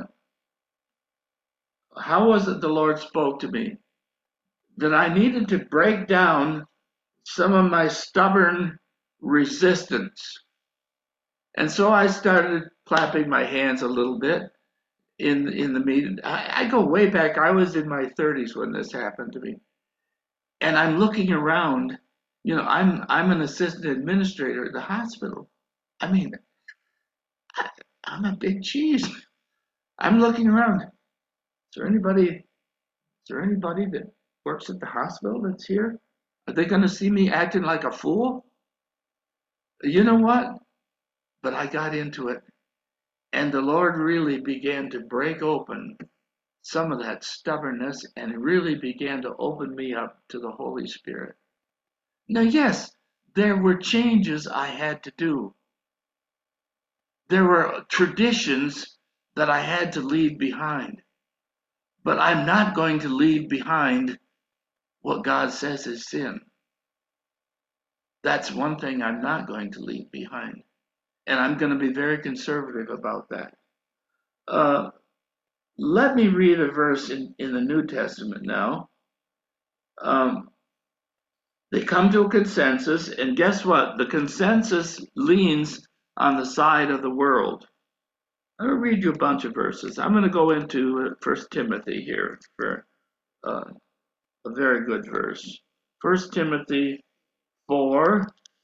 how was it the Lord spoke to me? That I needed to break down some of my stubborn resistance. And so I started clapping my hands a little bit in in the meeting. I, I go way back. I was in my thirties when this happened to me. And I'm looking around, you know, I'm I'm an assistant administrator at the hospital. I mean, I, I'm a big cheese. I'm looking around. Is there anybody? Is there anybody that works at the hospital that's here? Are they going to see me acting like a fool? You know what? But I got into it, and the Lord really began to break open some of that stubbornness and really began to open me up to the Holy Spirit. Now, yes, there were changes I had to do. There were traditions that I had to leave behind. But I'm not going to leave behind what God says is sin. That's one thing I'm not going to leave behind. And I'm going to be very conservative about that. Uh, let me read a verse in, in the New Testament now. Um, they come to a consensus, and guess what? The consensus leans on the side of the world. I'm going to read you a bunch of verses. I'm going to go into First Timothy here for uh, a very good verse. First Timothy four.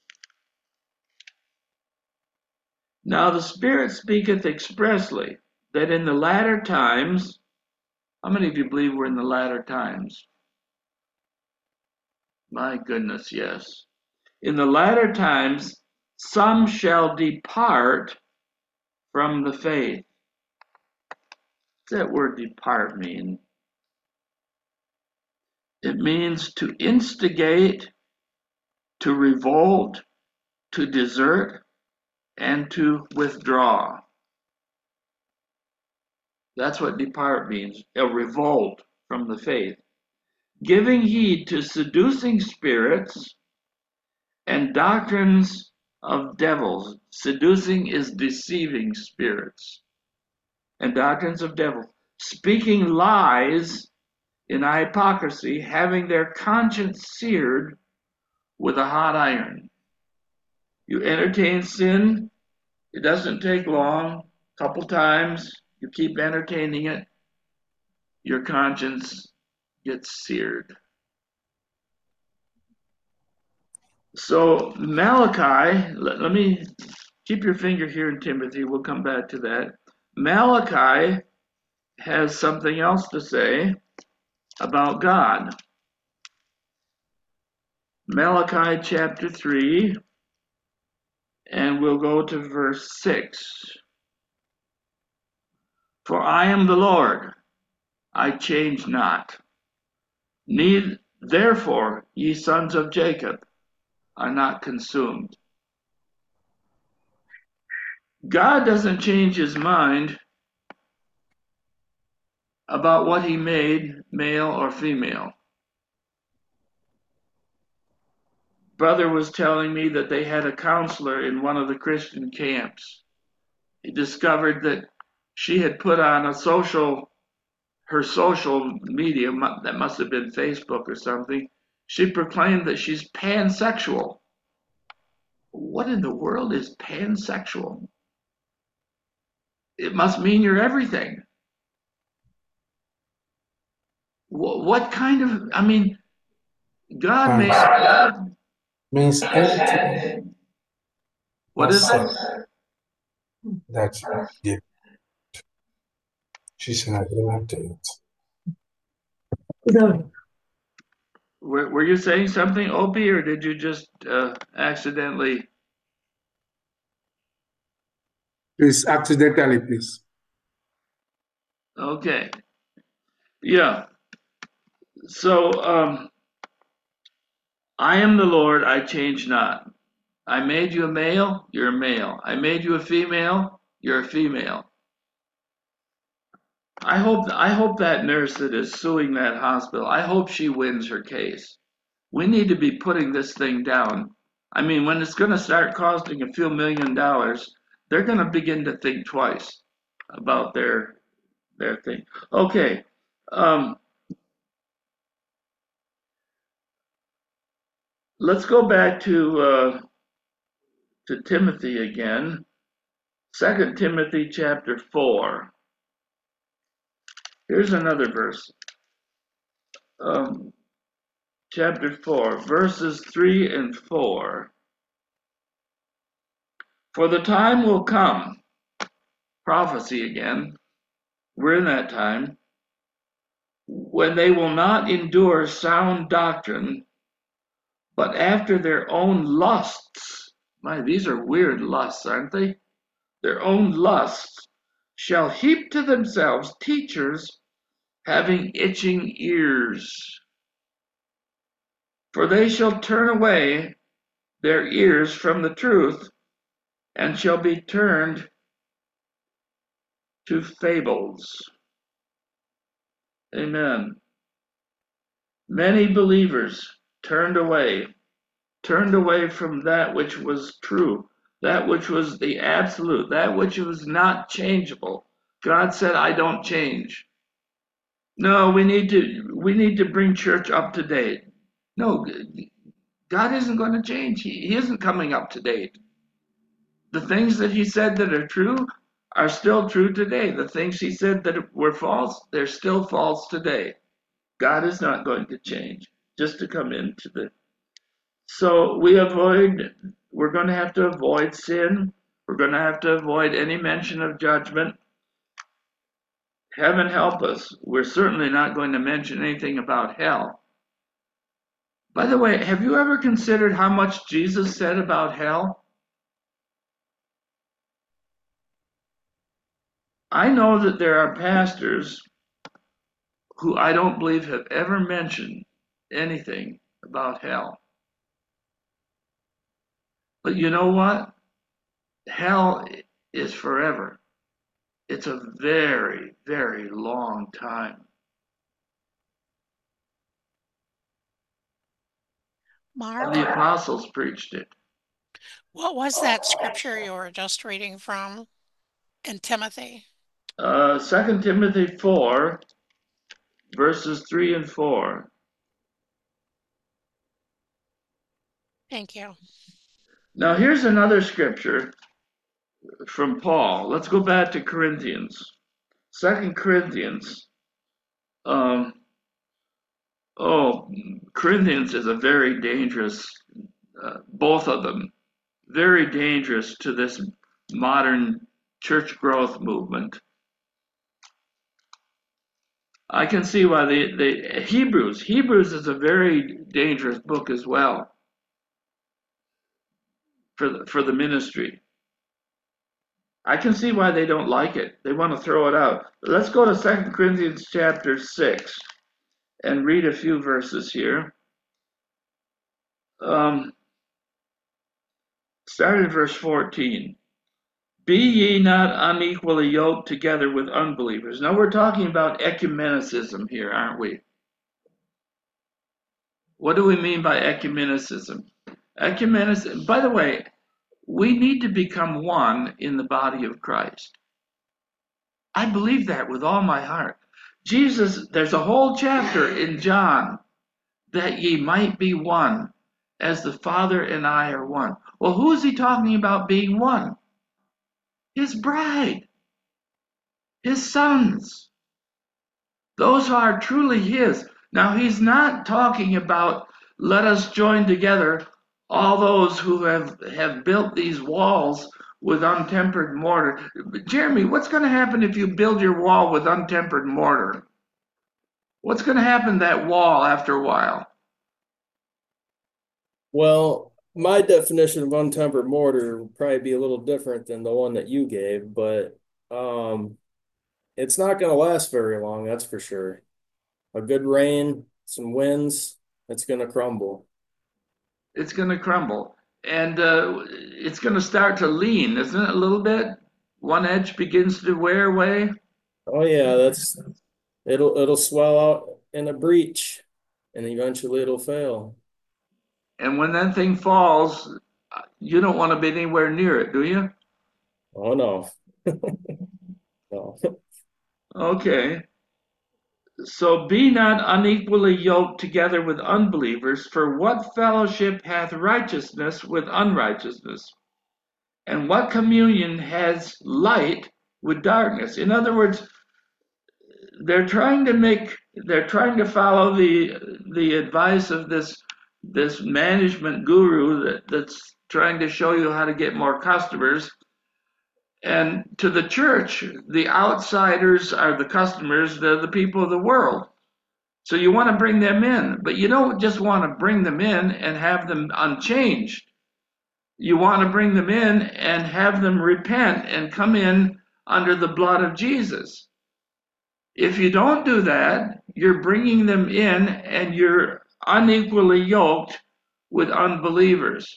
Now the Spirit speaketh expressly that in the latter times, how many of you believe we're in the latter times? My goodness, yes. In the latter times, some shall depart from the faith. What's that word depart mean? It means to instigate, to revolt, to desert, and to withdraw. That's what depart means, a revolt from the faith. Giving heed to seducing spirits and doctrines of devils. Seducing is deceiving spirits and doctrines of devils. Speaking lies in hypocrisy, having their conscience seared with a hot iron. You entertain sin, it doesn't take long, a couple times, you keep entertaining it, your conscience gets seared. So Malachi, let, let me keep your finger here in Timothy, we'll come back to that. Malachi has something else to say about God. Malachi chapter three, and we'll go to verse six. For I am the Lord, I change not. Neither, therefore, ye sons of Jacob are not consumed. God doesn't change his mind about what he made, male or female. Brother was telling me that they had a counselor in one of the Christian camps. He discovered that she had put on a social, her social media, that must have been Facebook or something. She proclaimed that she's pansexual. What in the world is pansexual? It must mean you're everything. What kind of, I mean, God made, God, means anything what is it? that yeah, she's an agreement to it. Were, were you saying something, Opie, or did you just uh, accidentally? Please, accidentally, please. Okay. Yeah. So, um, I am the Lord, I change not. I made you a male, you're a male. I made you a female, you're a female. I hope I hope that nurse that is suing that hospital, I hope she wins her case. We need to be putting this thing down. I mean, when it's going to start costing a few million dollars, they're going to begin to think twice about their their thing. Okay. Um, let's go back to uh, to Timothy again. Second Timothy chapter four. Here's another verse. Um, chapter four, verses three and four. For the time will come, prophecy again, we're in that time, when they will not endure sound doctrine, but after their own lusts, my, these are weird lusts, aren't they? Their own lusts shall heap to themselves teachers having itching ears. For they shall turn away their ears from the truth and shall be turned to fables. Amen. Many believers turned away, turned away from that which was true, that which was the absolute, that which was not changeable. God said, I don't change. No, we need to we need to bring church up to date. No, God isn't going to change. He, he isn't coming up to date. The things that he said that are true are still true today. The things he said that were false, they're still false today. God is not going to change just to come into the. So we avoid, we're going to have to avoid sin. We're going to have to avoid any mention of judgment. Heaven help us. We're certainly not going to mention anything about hell. By the way, have you ever considered how much Jesus said about hell? I know that there are pastors who I don't believe have ever mentioned anything about hell. But you know what? Hell is forever. It's a very, very long time. Mark, The apostles preached it. what was that scripture you were just reading from in Timothy? Uh, Second Timothy four, verses three and four. Thank you. Now here's another scripture from Paul. Let's go back to Corinthians. Second Corinthians. Um, oh, Corinthians is a very dangerous, uh, both of them, very dangerous to this modern church growth movement. I can see why the, the Hebrews, Hebrews is a very dangerous book as well for the, for the ministry. I can see why they don't like it. They want to throw it out. Let's go to Second Corinthians chapter six and read a few verses here. Um, start at verse fourteen. Be ye not unequally yoked together with unbelievers. Now we're talking about ecumenicism here, aren't we? What do we mean by ecumenicism? Ecumenicism, by the way, we need to become one in the body of Christ. I believe that with all my heart. Jesus, there's a whole chapter in John, that ye might be one, as the Father and I are one. Well, who is he talking about being one? His bride, his sons, those who are truly his. Now, he's not talking about let us join together all those who have, have built these walls with untempered mortar. Jeremy, what's going to happen if you build your wall with untempered mortar? What's going to happen to that wall after a while? Well, my definition of untempered mortar would probably be a little different than the one that you gave, but um, it's not going to last very long, that's for sure. A good rain, some winds, it's going to crumble. It's going to crumble. And uh, it's going to start to lean, isn't it, a little bit? One edge begins to wear away. Oh yeah, that's it'll it'll swell out in a breach, and eventually it'll fail. And when that thing falls, you don't want to be anywhere near it, do you? Oh no. No. Okay. So be not unequally yoked together with unbelievers, for what fellowship hath righteousness with unrighteousness? And what communion has light with darkness? In other words, they're trying to make, they're trying to follow the the advice of this this management guru that, that's trying to show you how to get more customers. And to the church, the outsiders are the customers, they're the people of the world. So you want to bring them in, but you don't just want to bring them in and have them unchanged. You want to bring them in and have them repent and come in under the blood of Jesus. If you don't do that, you're bringing them in and you're unequally yoked with unbelievers.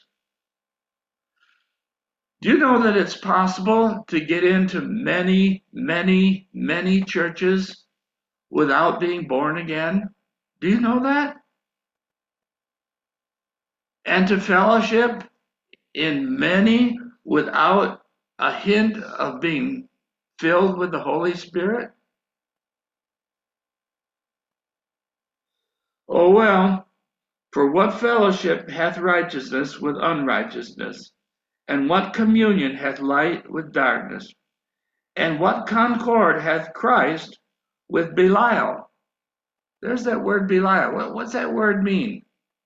Do you know that it's possible to get into many, many, many churches without being born again? Do you know that? And to fellowship in many without a hint of being filled with the Holy Spirit? Oh well, for what fellowship hath righteousness with unrighteousness? And what communion hath light with darkness? And what concord hath Christ with Belial? There's that word Belial. What, what's that word mean?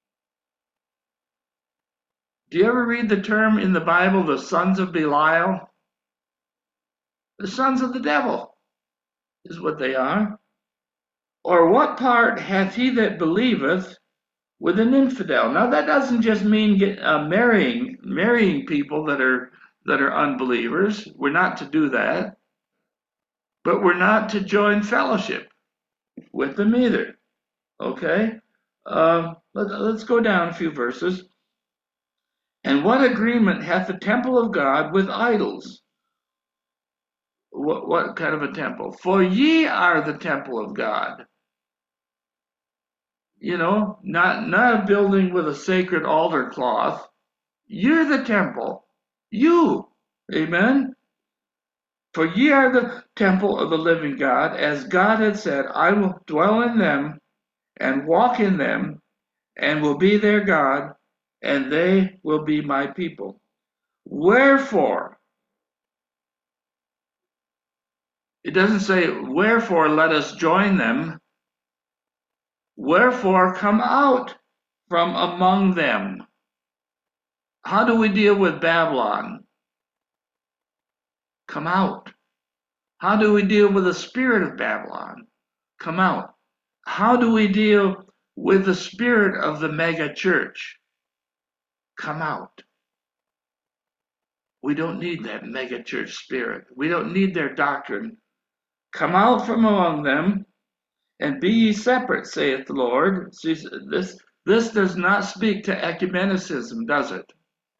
Do you ever read the term in the Bible, the sons of Belial? The sons of the devil is what they are. Or what part hath he that believeth with an infidel? Now that doesn't just mean get, uh, marrying marrying people that are that are unbelievers. We're not to do that. But we're not to join fellowship with them either. Okay? Uh, let, let's go down a few verses. And what agreement hath the temple of God with idols? What, what kind of a temple? For ye are the temple of God. You know, not, not a building with a sacred altar cloth. You're the temple. You. Amen? For ye are the temple of the living God, as God had said, I will dwell in them and walk in them, and will be their God, and they will be my people. Wherefore, it doesn't say, wherefore let us join them. Wherefore come out from among them. How do we deal with Babylon? Come out. How do we deal with the spirit of Babylon? Come out. How do we deal with the spirit of the mega church? Come out. We don't need that mega church spirit. We don't need their doctrine. Come out from among them and be ye separate, saith the Lord. See, this, this does not speak to ecumenicism, does it?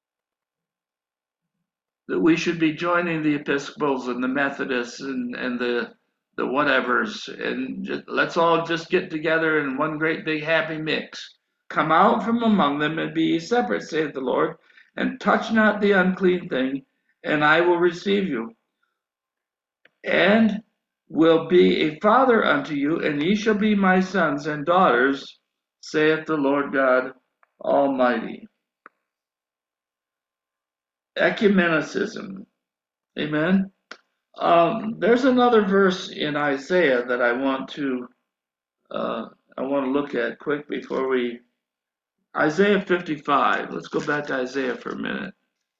That we should be joining the Episcopals and the Methodists and, and the the whatevers, and just, let's all just get together in one great big happy mix. Come out from among them and be ye separate, saith the Lord, and touch not the unclean thing, and I will receive you, and will be a father unto you, and ye shall be my sons and daughters, saith the Lord God Almighty. Ecumenicism. Amen. Um, there's another verse in Isaiah that I want to uh, I want to look at quick before we. Isaiah fifty-five. Let's go back to Isaiah for a minute.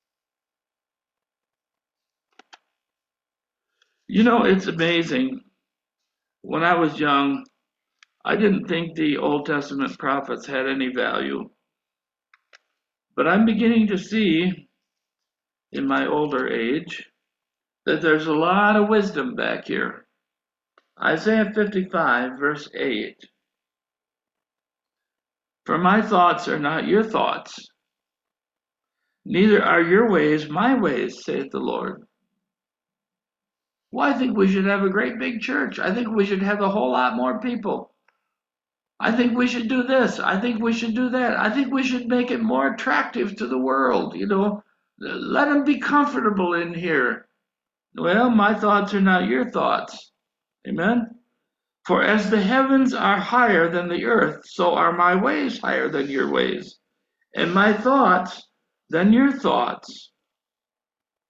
You know, it's amazing. When I was young, I didn't think the Old Testament prophets had any value. But I'm beginning to see, in my older age, that there's a lot of wisdom back here. Isaiah fifty-five, verse eight. For my thoughts are not your thoughts, neither are your ways my ways, saith the Lord. Well, I think we should have a great big church. I think we should have a whole lot more people. I think we should do this. I think we should do that. I think we should make it more attractive to the world, you know. Let them be comfortable in here. Well, my thoughts are not your thoughts. Amen? For as the heavens are higher than the earth, so are my ways higher than your ways, and my thoughts than your thoughts.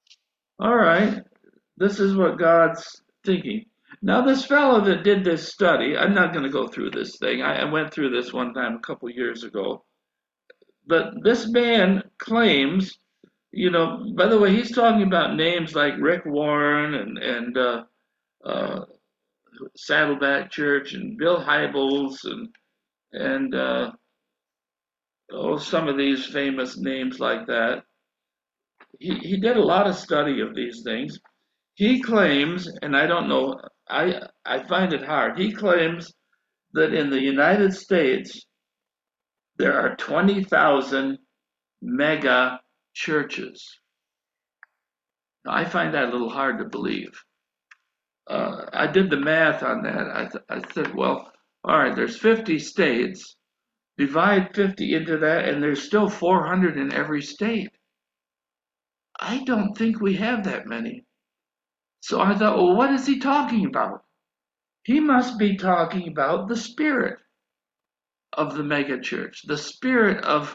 All right, this is what God's thinking. Now, this fellow that did this study, I'm not going to go through this thing. I, I went through this one time a couple years ago. But this man claims, you know, by the way, he's talking about names like Rick Warren and, and uh, uh, Saddleback Church and Bill Hybels and, and uh, oh, some of these famous names like that. He, he did a lot of study of these things. He claims, and I don't know, I, I find it hard. He claims that in the United States, there are twenty thousand mega churches. Now, I find that a little hard to believe. Uh, I did the math on that. I, th- I said, well, all right, there's fifty states. Divide fifty into that, and there's still four hundred in every state. I don't think we have that many. So I thought, well, what is he talking about? He must be talking about the spirit of the megachurch, the spirit of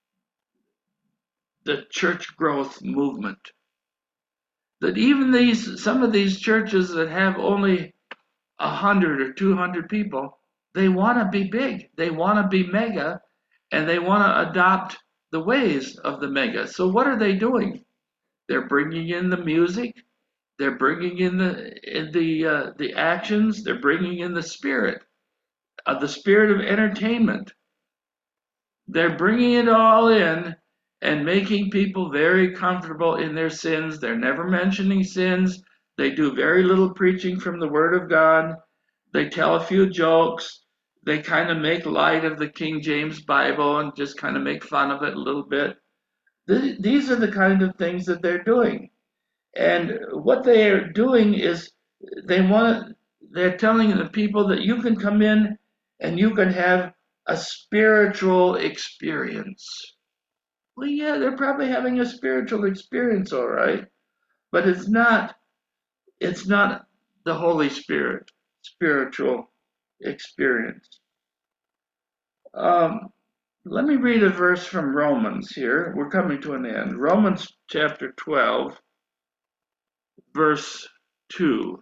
the church growth movement. That even these, some of these churches that have only a hundred or two hundred people, they want to be big, they want to be mega, and they want to adopt the ways of the mega. So what are they doing? They're bringing in the music, they're bringing in the in the uh, the actions, they're bringing in the spirit, uh, the spirit of entertainment. They're bringing it all in and making people very comfortable in their sins. They're never mentioning sins. They do very little preaching from the Word of God. They tell a few jokes. They kind of make light of the King James Bible and just kind of make fun of it a little bit. These are the kind of things that they're doing. And what they are doing is they want, they're telling the people that you can come in and you can have a spiritual experience. Well, yeah, they're probably having a spiritual experience, all right, but it's not, it's not the Holy Spirit spiritual experience. Um, let me read a verse from Romans here. We're coming to an end. Romans chapter twelve, verse two.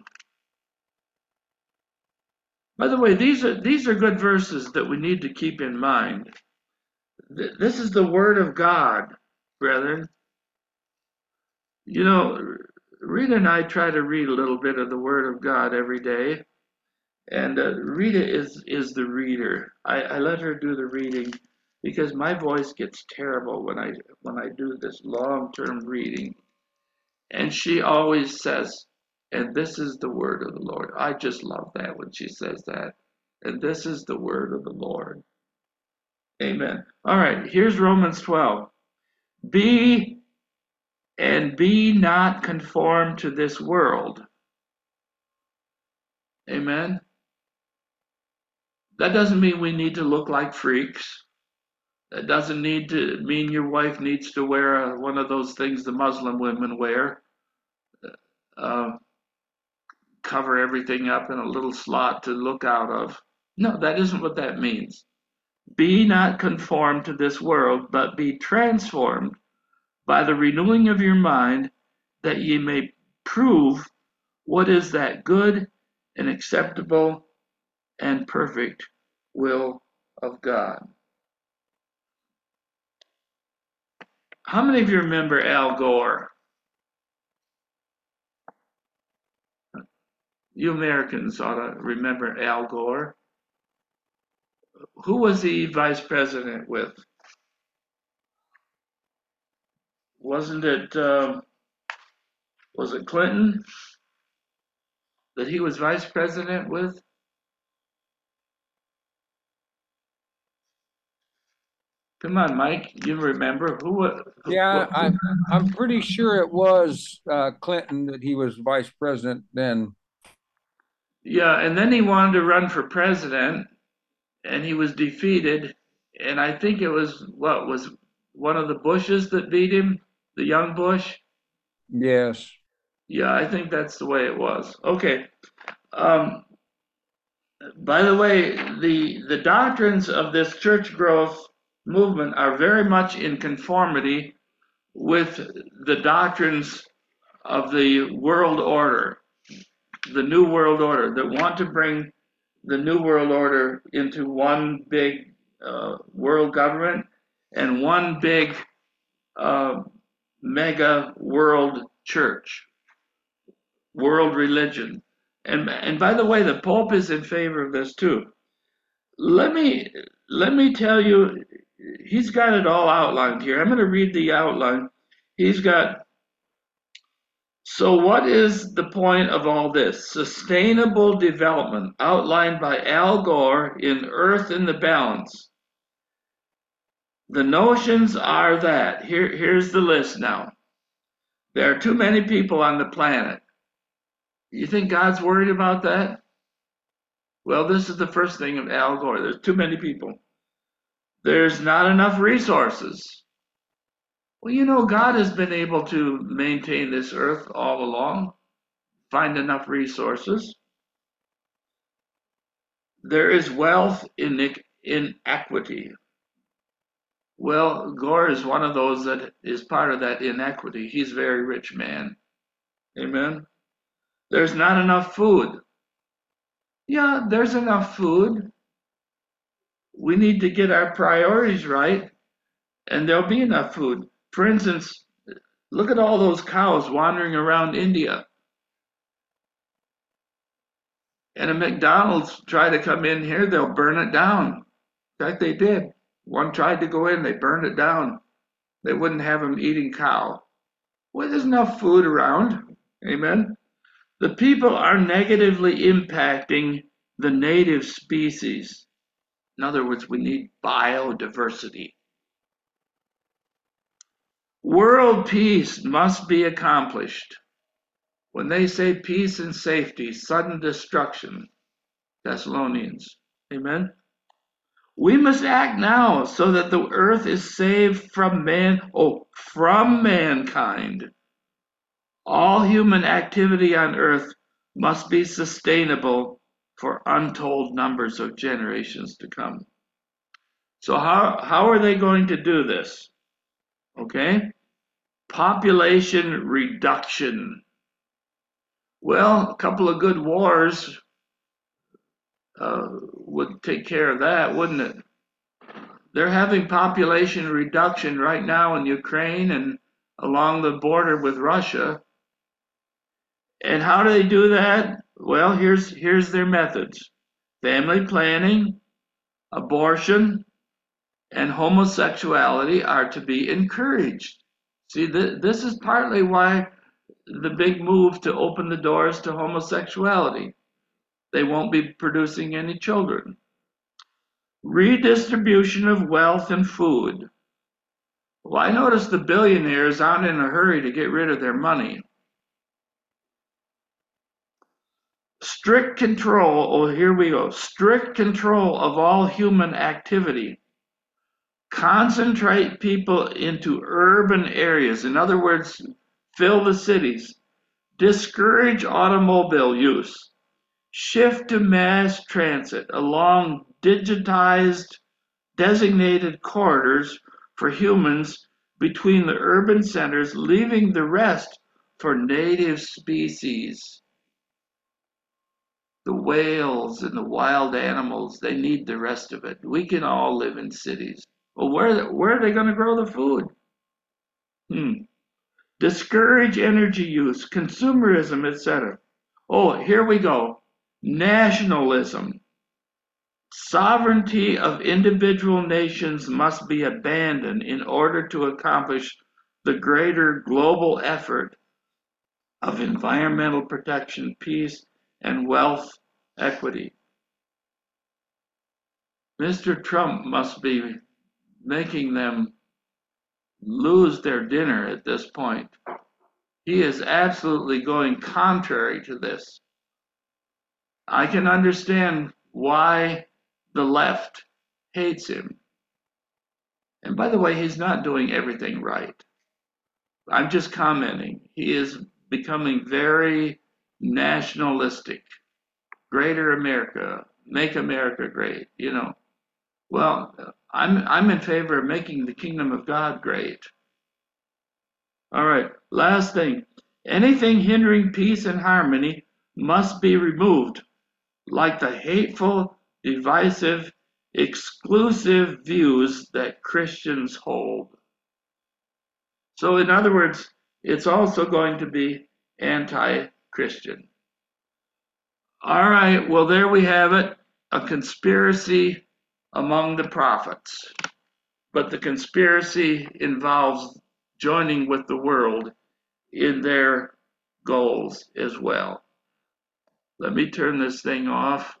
By the way, these are these are good verses that we need to keep in mind. This is the Word of God, brethren. You know, Rita and I try to read a little bit of the Word of God every day, and uh, Rita is is the reader. I, I let her do the reading because my voice gets terrible when I when I do this long-term reading, and she always says, "And this is the Word of the Lord." I just love that when she says that. And this is the Word of the Lord. Amen. All right, here's Romans twelve. Be and be not conformed to this world. Amen. That doesn't mean we need to look like freaks. That doesn't need to mean your wife needs to wear a, one of those things the Muslim women wear. Uh, cover everything up in a little slot to look out of. No, that isn't what that means. Be not conformed to this world, but be transformed by the renewing of your mind, that ye may prove what is that good and acceptable and perfect will of God. How many of you remember Al Gore? You Americans ought to remember Al Gore. Who was he vice president with? Wasn't it, um, was it Clinton that he was vice president with? Come on, Mike, you remember who? who Yeah, who, I'm I'm pretty sure it was uh, Clinton that he was vice president then. Yeah, and then he wanted to run for president, and he was defeated. And I think it was what was one of the Bushes that beat him, the young Bush. Yes. Yeah, I think that's the way it was. Okay. Um, by the way, the the doctrines of this church growth movement are very much in conformity with the doctrines of the world order, the new world order, that want to bring the new world order into one big uh, world government and one big uh, mega world church, world religion. And and by the way, the Pope is in favor of this too. Let me let me tell you, he's got it all outlined here. I'm going to read the outline. He's got, so what is the point of all this? Sustainable development outlined by Al Gore in Earth in the Balance. The notions are that, here, here's the list now. There are too many people on the planet. You think God's worried about that? Well, this is the first thing of Al Gore. There's too many people. There's not enough resources. Well, you know, God has been able to maintain this earth all along, find enough resources. There is wealth in inequity. Well, Gore is one of those that is part of that inequity. He's a very rich man. Amen. There's not enough food. Yeah, there's enough food. We need to get our priorities right, and there'll be enough food. For instance, look at all those cows wandering around India. And a McDonald's try to come in here, they'll burn it down. In fact, they did. One tried to go in, they burned it down. They wouldn't have them eating cow. Well, there's enough food around. Amen. The people are negatively impacting the native species. In other words, we need biodiversity. World peace must be accomplished. When they say peace and safety, sudden destruction, Thessalonians. Amen. We must act now so that the earth is saved from man, oh, from mankind. All human activity on earth must be sustainable for untold numbers of generations to come. So how, how are they going to do this? Okay. Population reduction. Well, a couple of good wars uh, would take care of that, wouldn't it? They're having population reduction right now in Ukraine and along the border with Russia. And how do they do that? Well, here's here's their methods. Family planning, abortion, and homosexuality are to be encouraged. See, th- this is partly why the big move to open the doors to homosexuality. They won't be producing any children. Redistribution of wealth and food. Well, I notice the billionaires aren't in a hurry to get rid of their money. Strict control, oh, here we go. Strict control of all human activity. Concentrate people into urban areas. In other words, fill the cities. Discourage automobile use. Shift to mass transit along digitized, designated corridors for humans between the urban centers, leaving the rest for native species. The whales and the wild animals, they need the rest of it. We can all live in cities. Well, where, where are they going to grow the food? Hmm. Discourage energy use, consumerism, et cetera. Oh, here we go. Nationalism. Sovereignty of individual nations must be abandoned in order to accomplish the greater global effort of environmental protection, peace, and wealth equity. Mister Trump must be making them lose their dinner at this point. He is absolutely going contrary to this. I can understand why the left hates him. And by the way, he's not doing everything right. I'm just commenting. He is becoming very nationalistic. Greater America, make America great, you know. Well, I'm I'm in favor of making the kingdom of God great. All right, last thing. Anything hindering peace and harmony must be removed, like the hateful, divisive, exclusive views that Christians hold. So, in other words, it's also going to be anti-Christian. All right, well, there we have it, a conspiracy among the prophets. But the conspiracy involves joining with the world in their goals as well. Let me turn this thing off.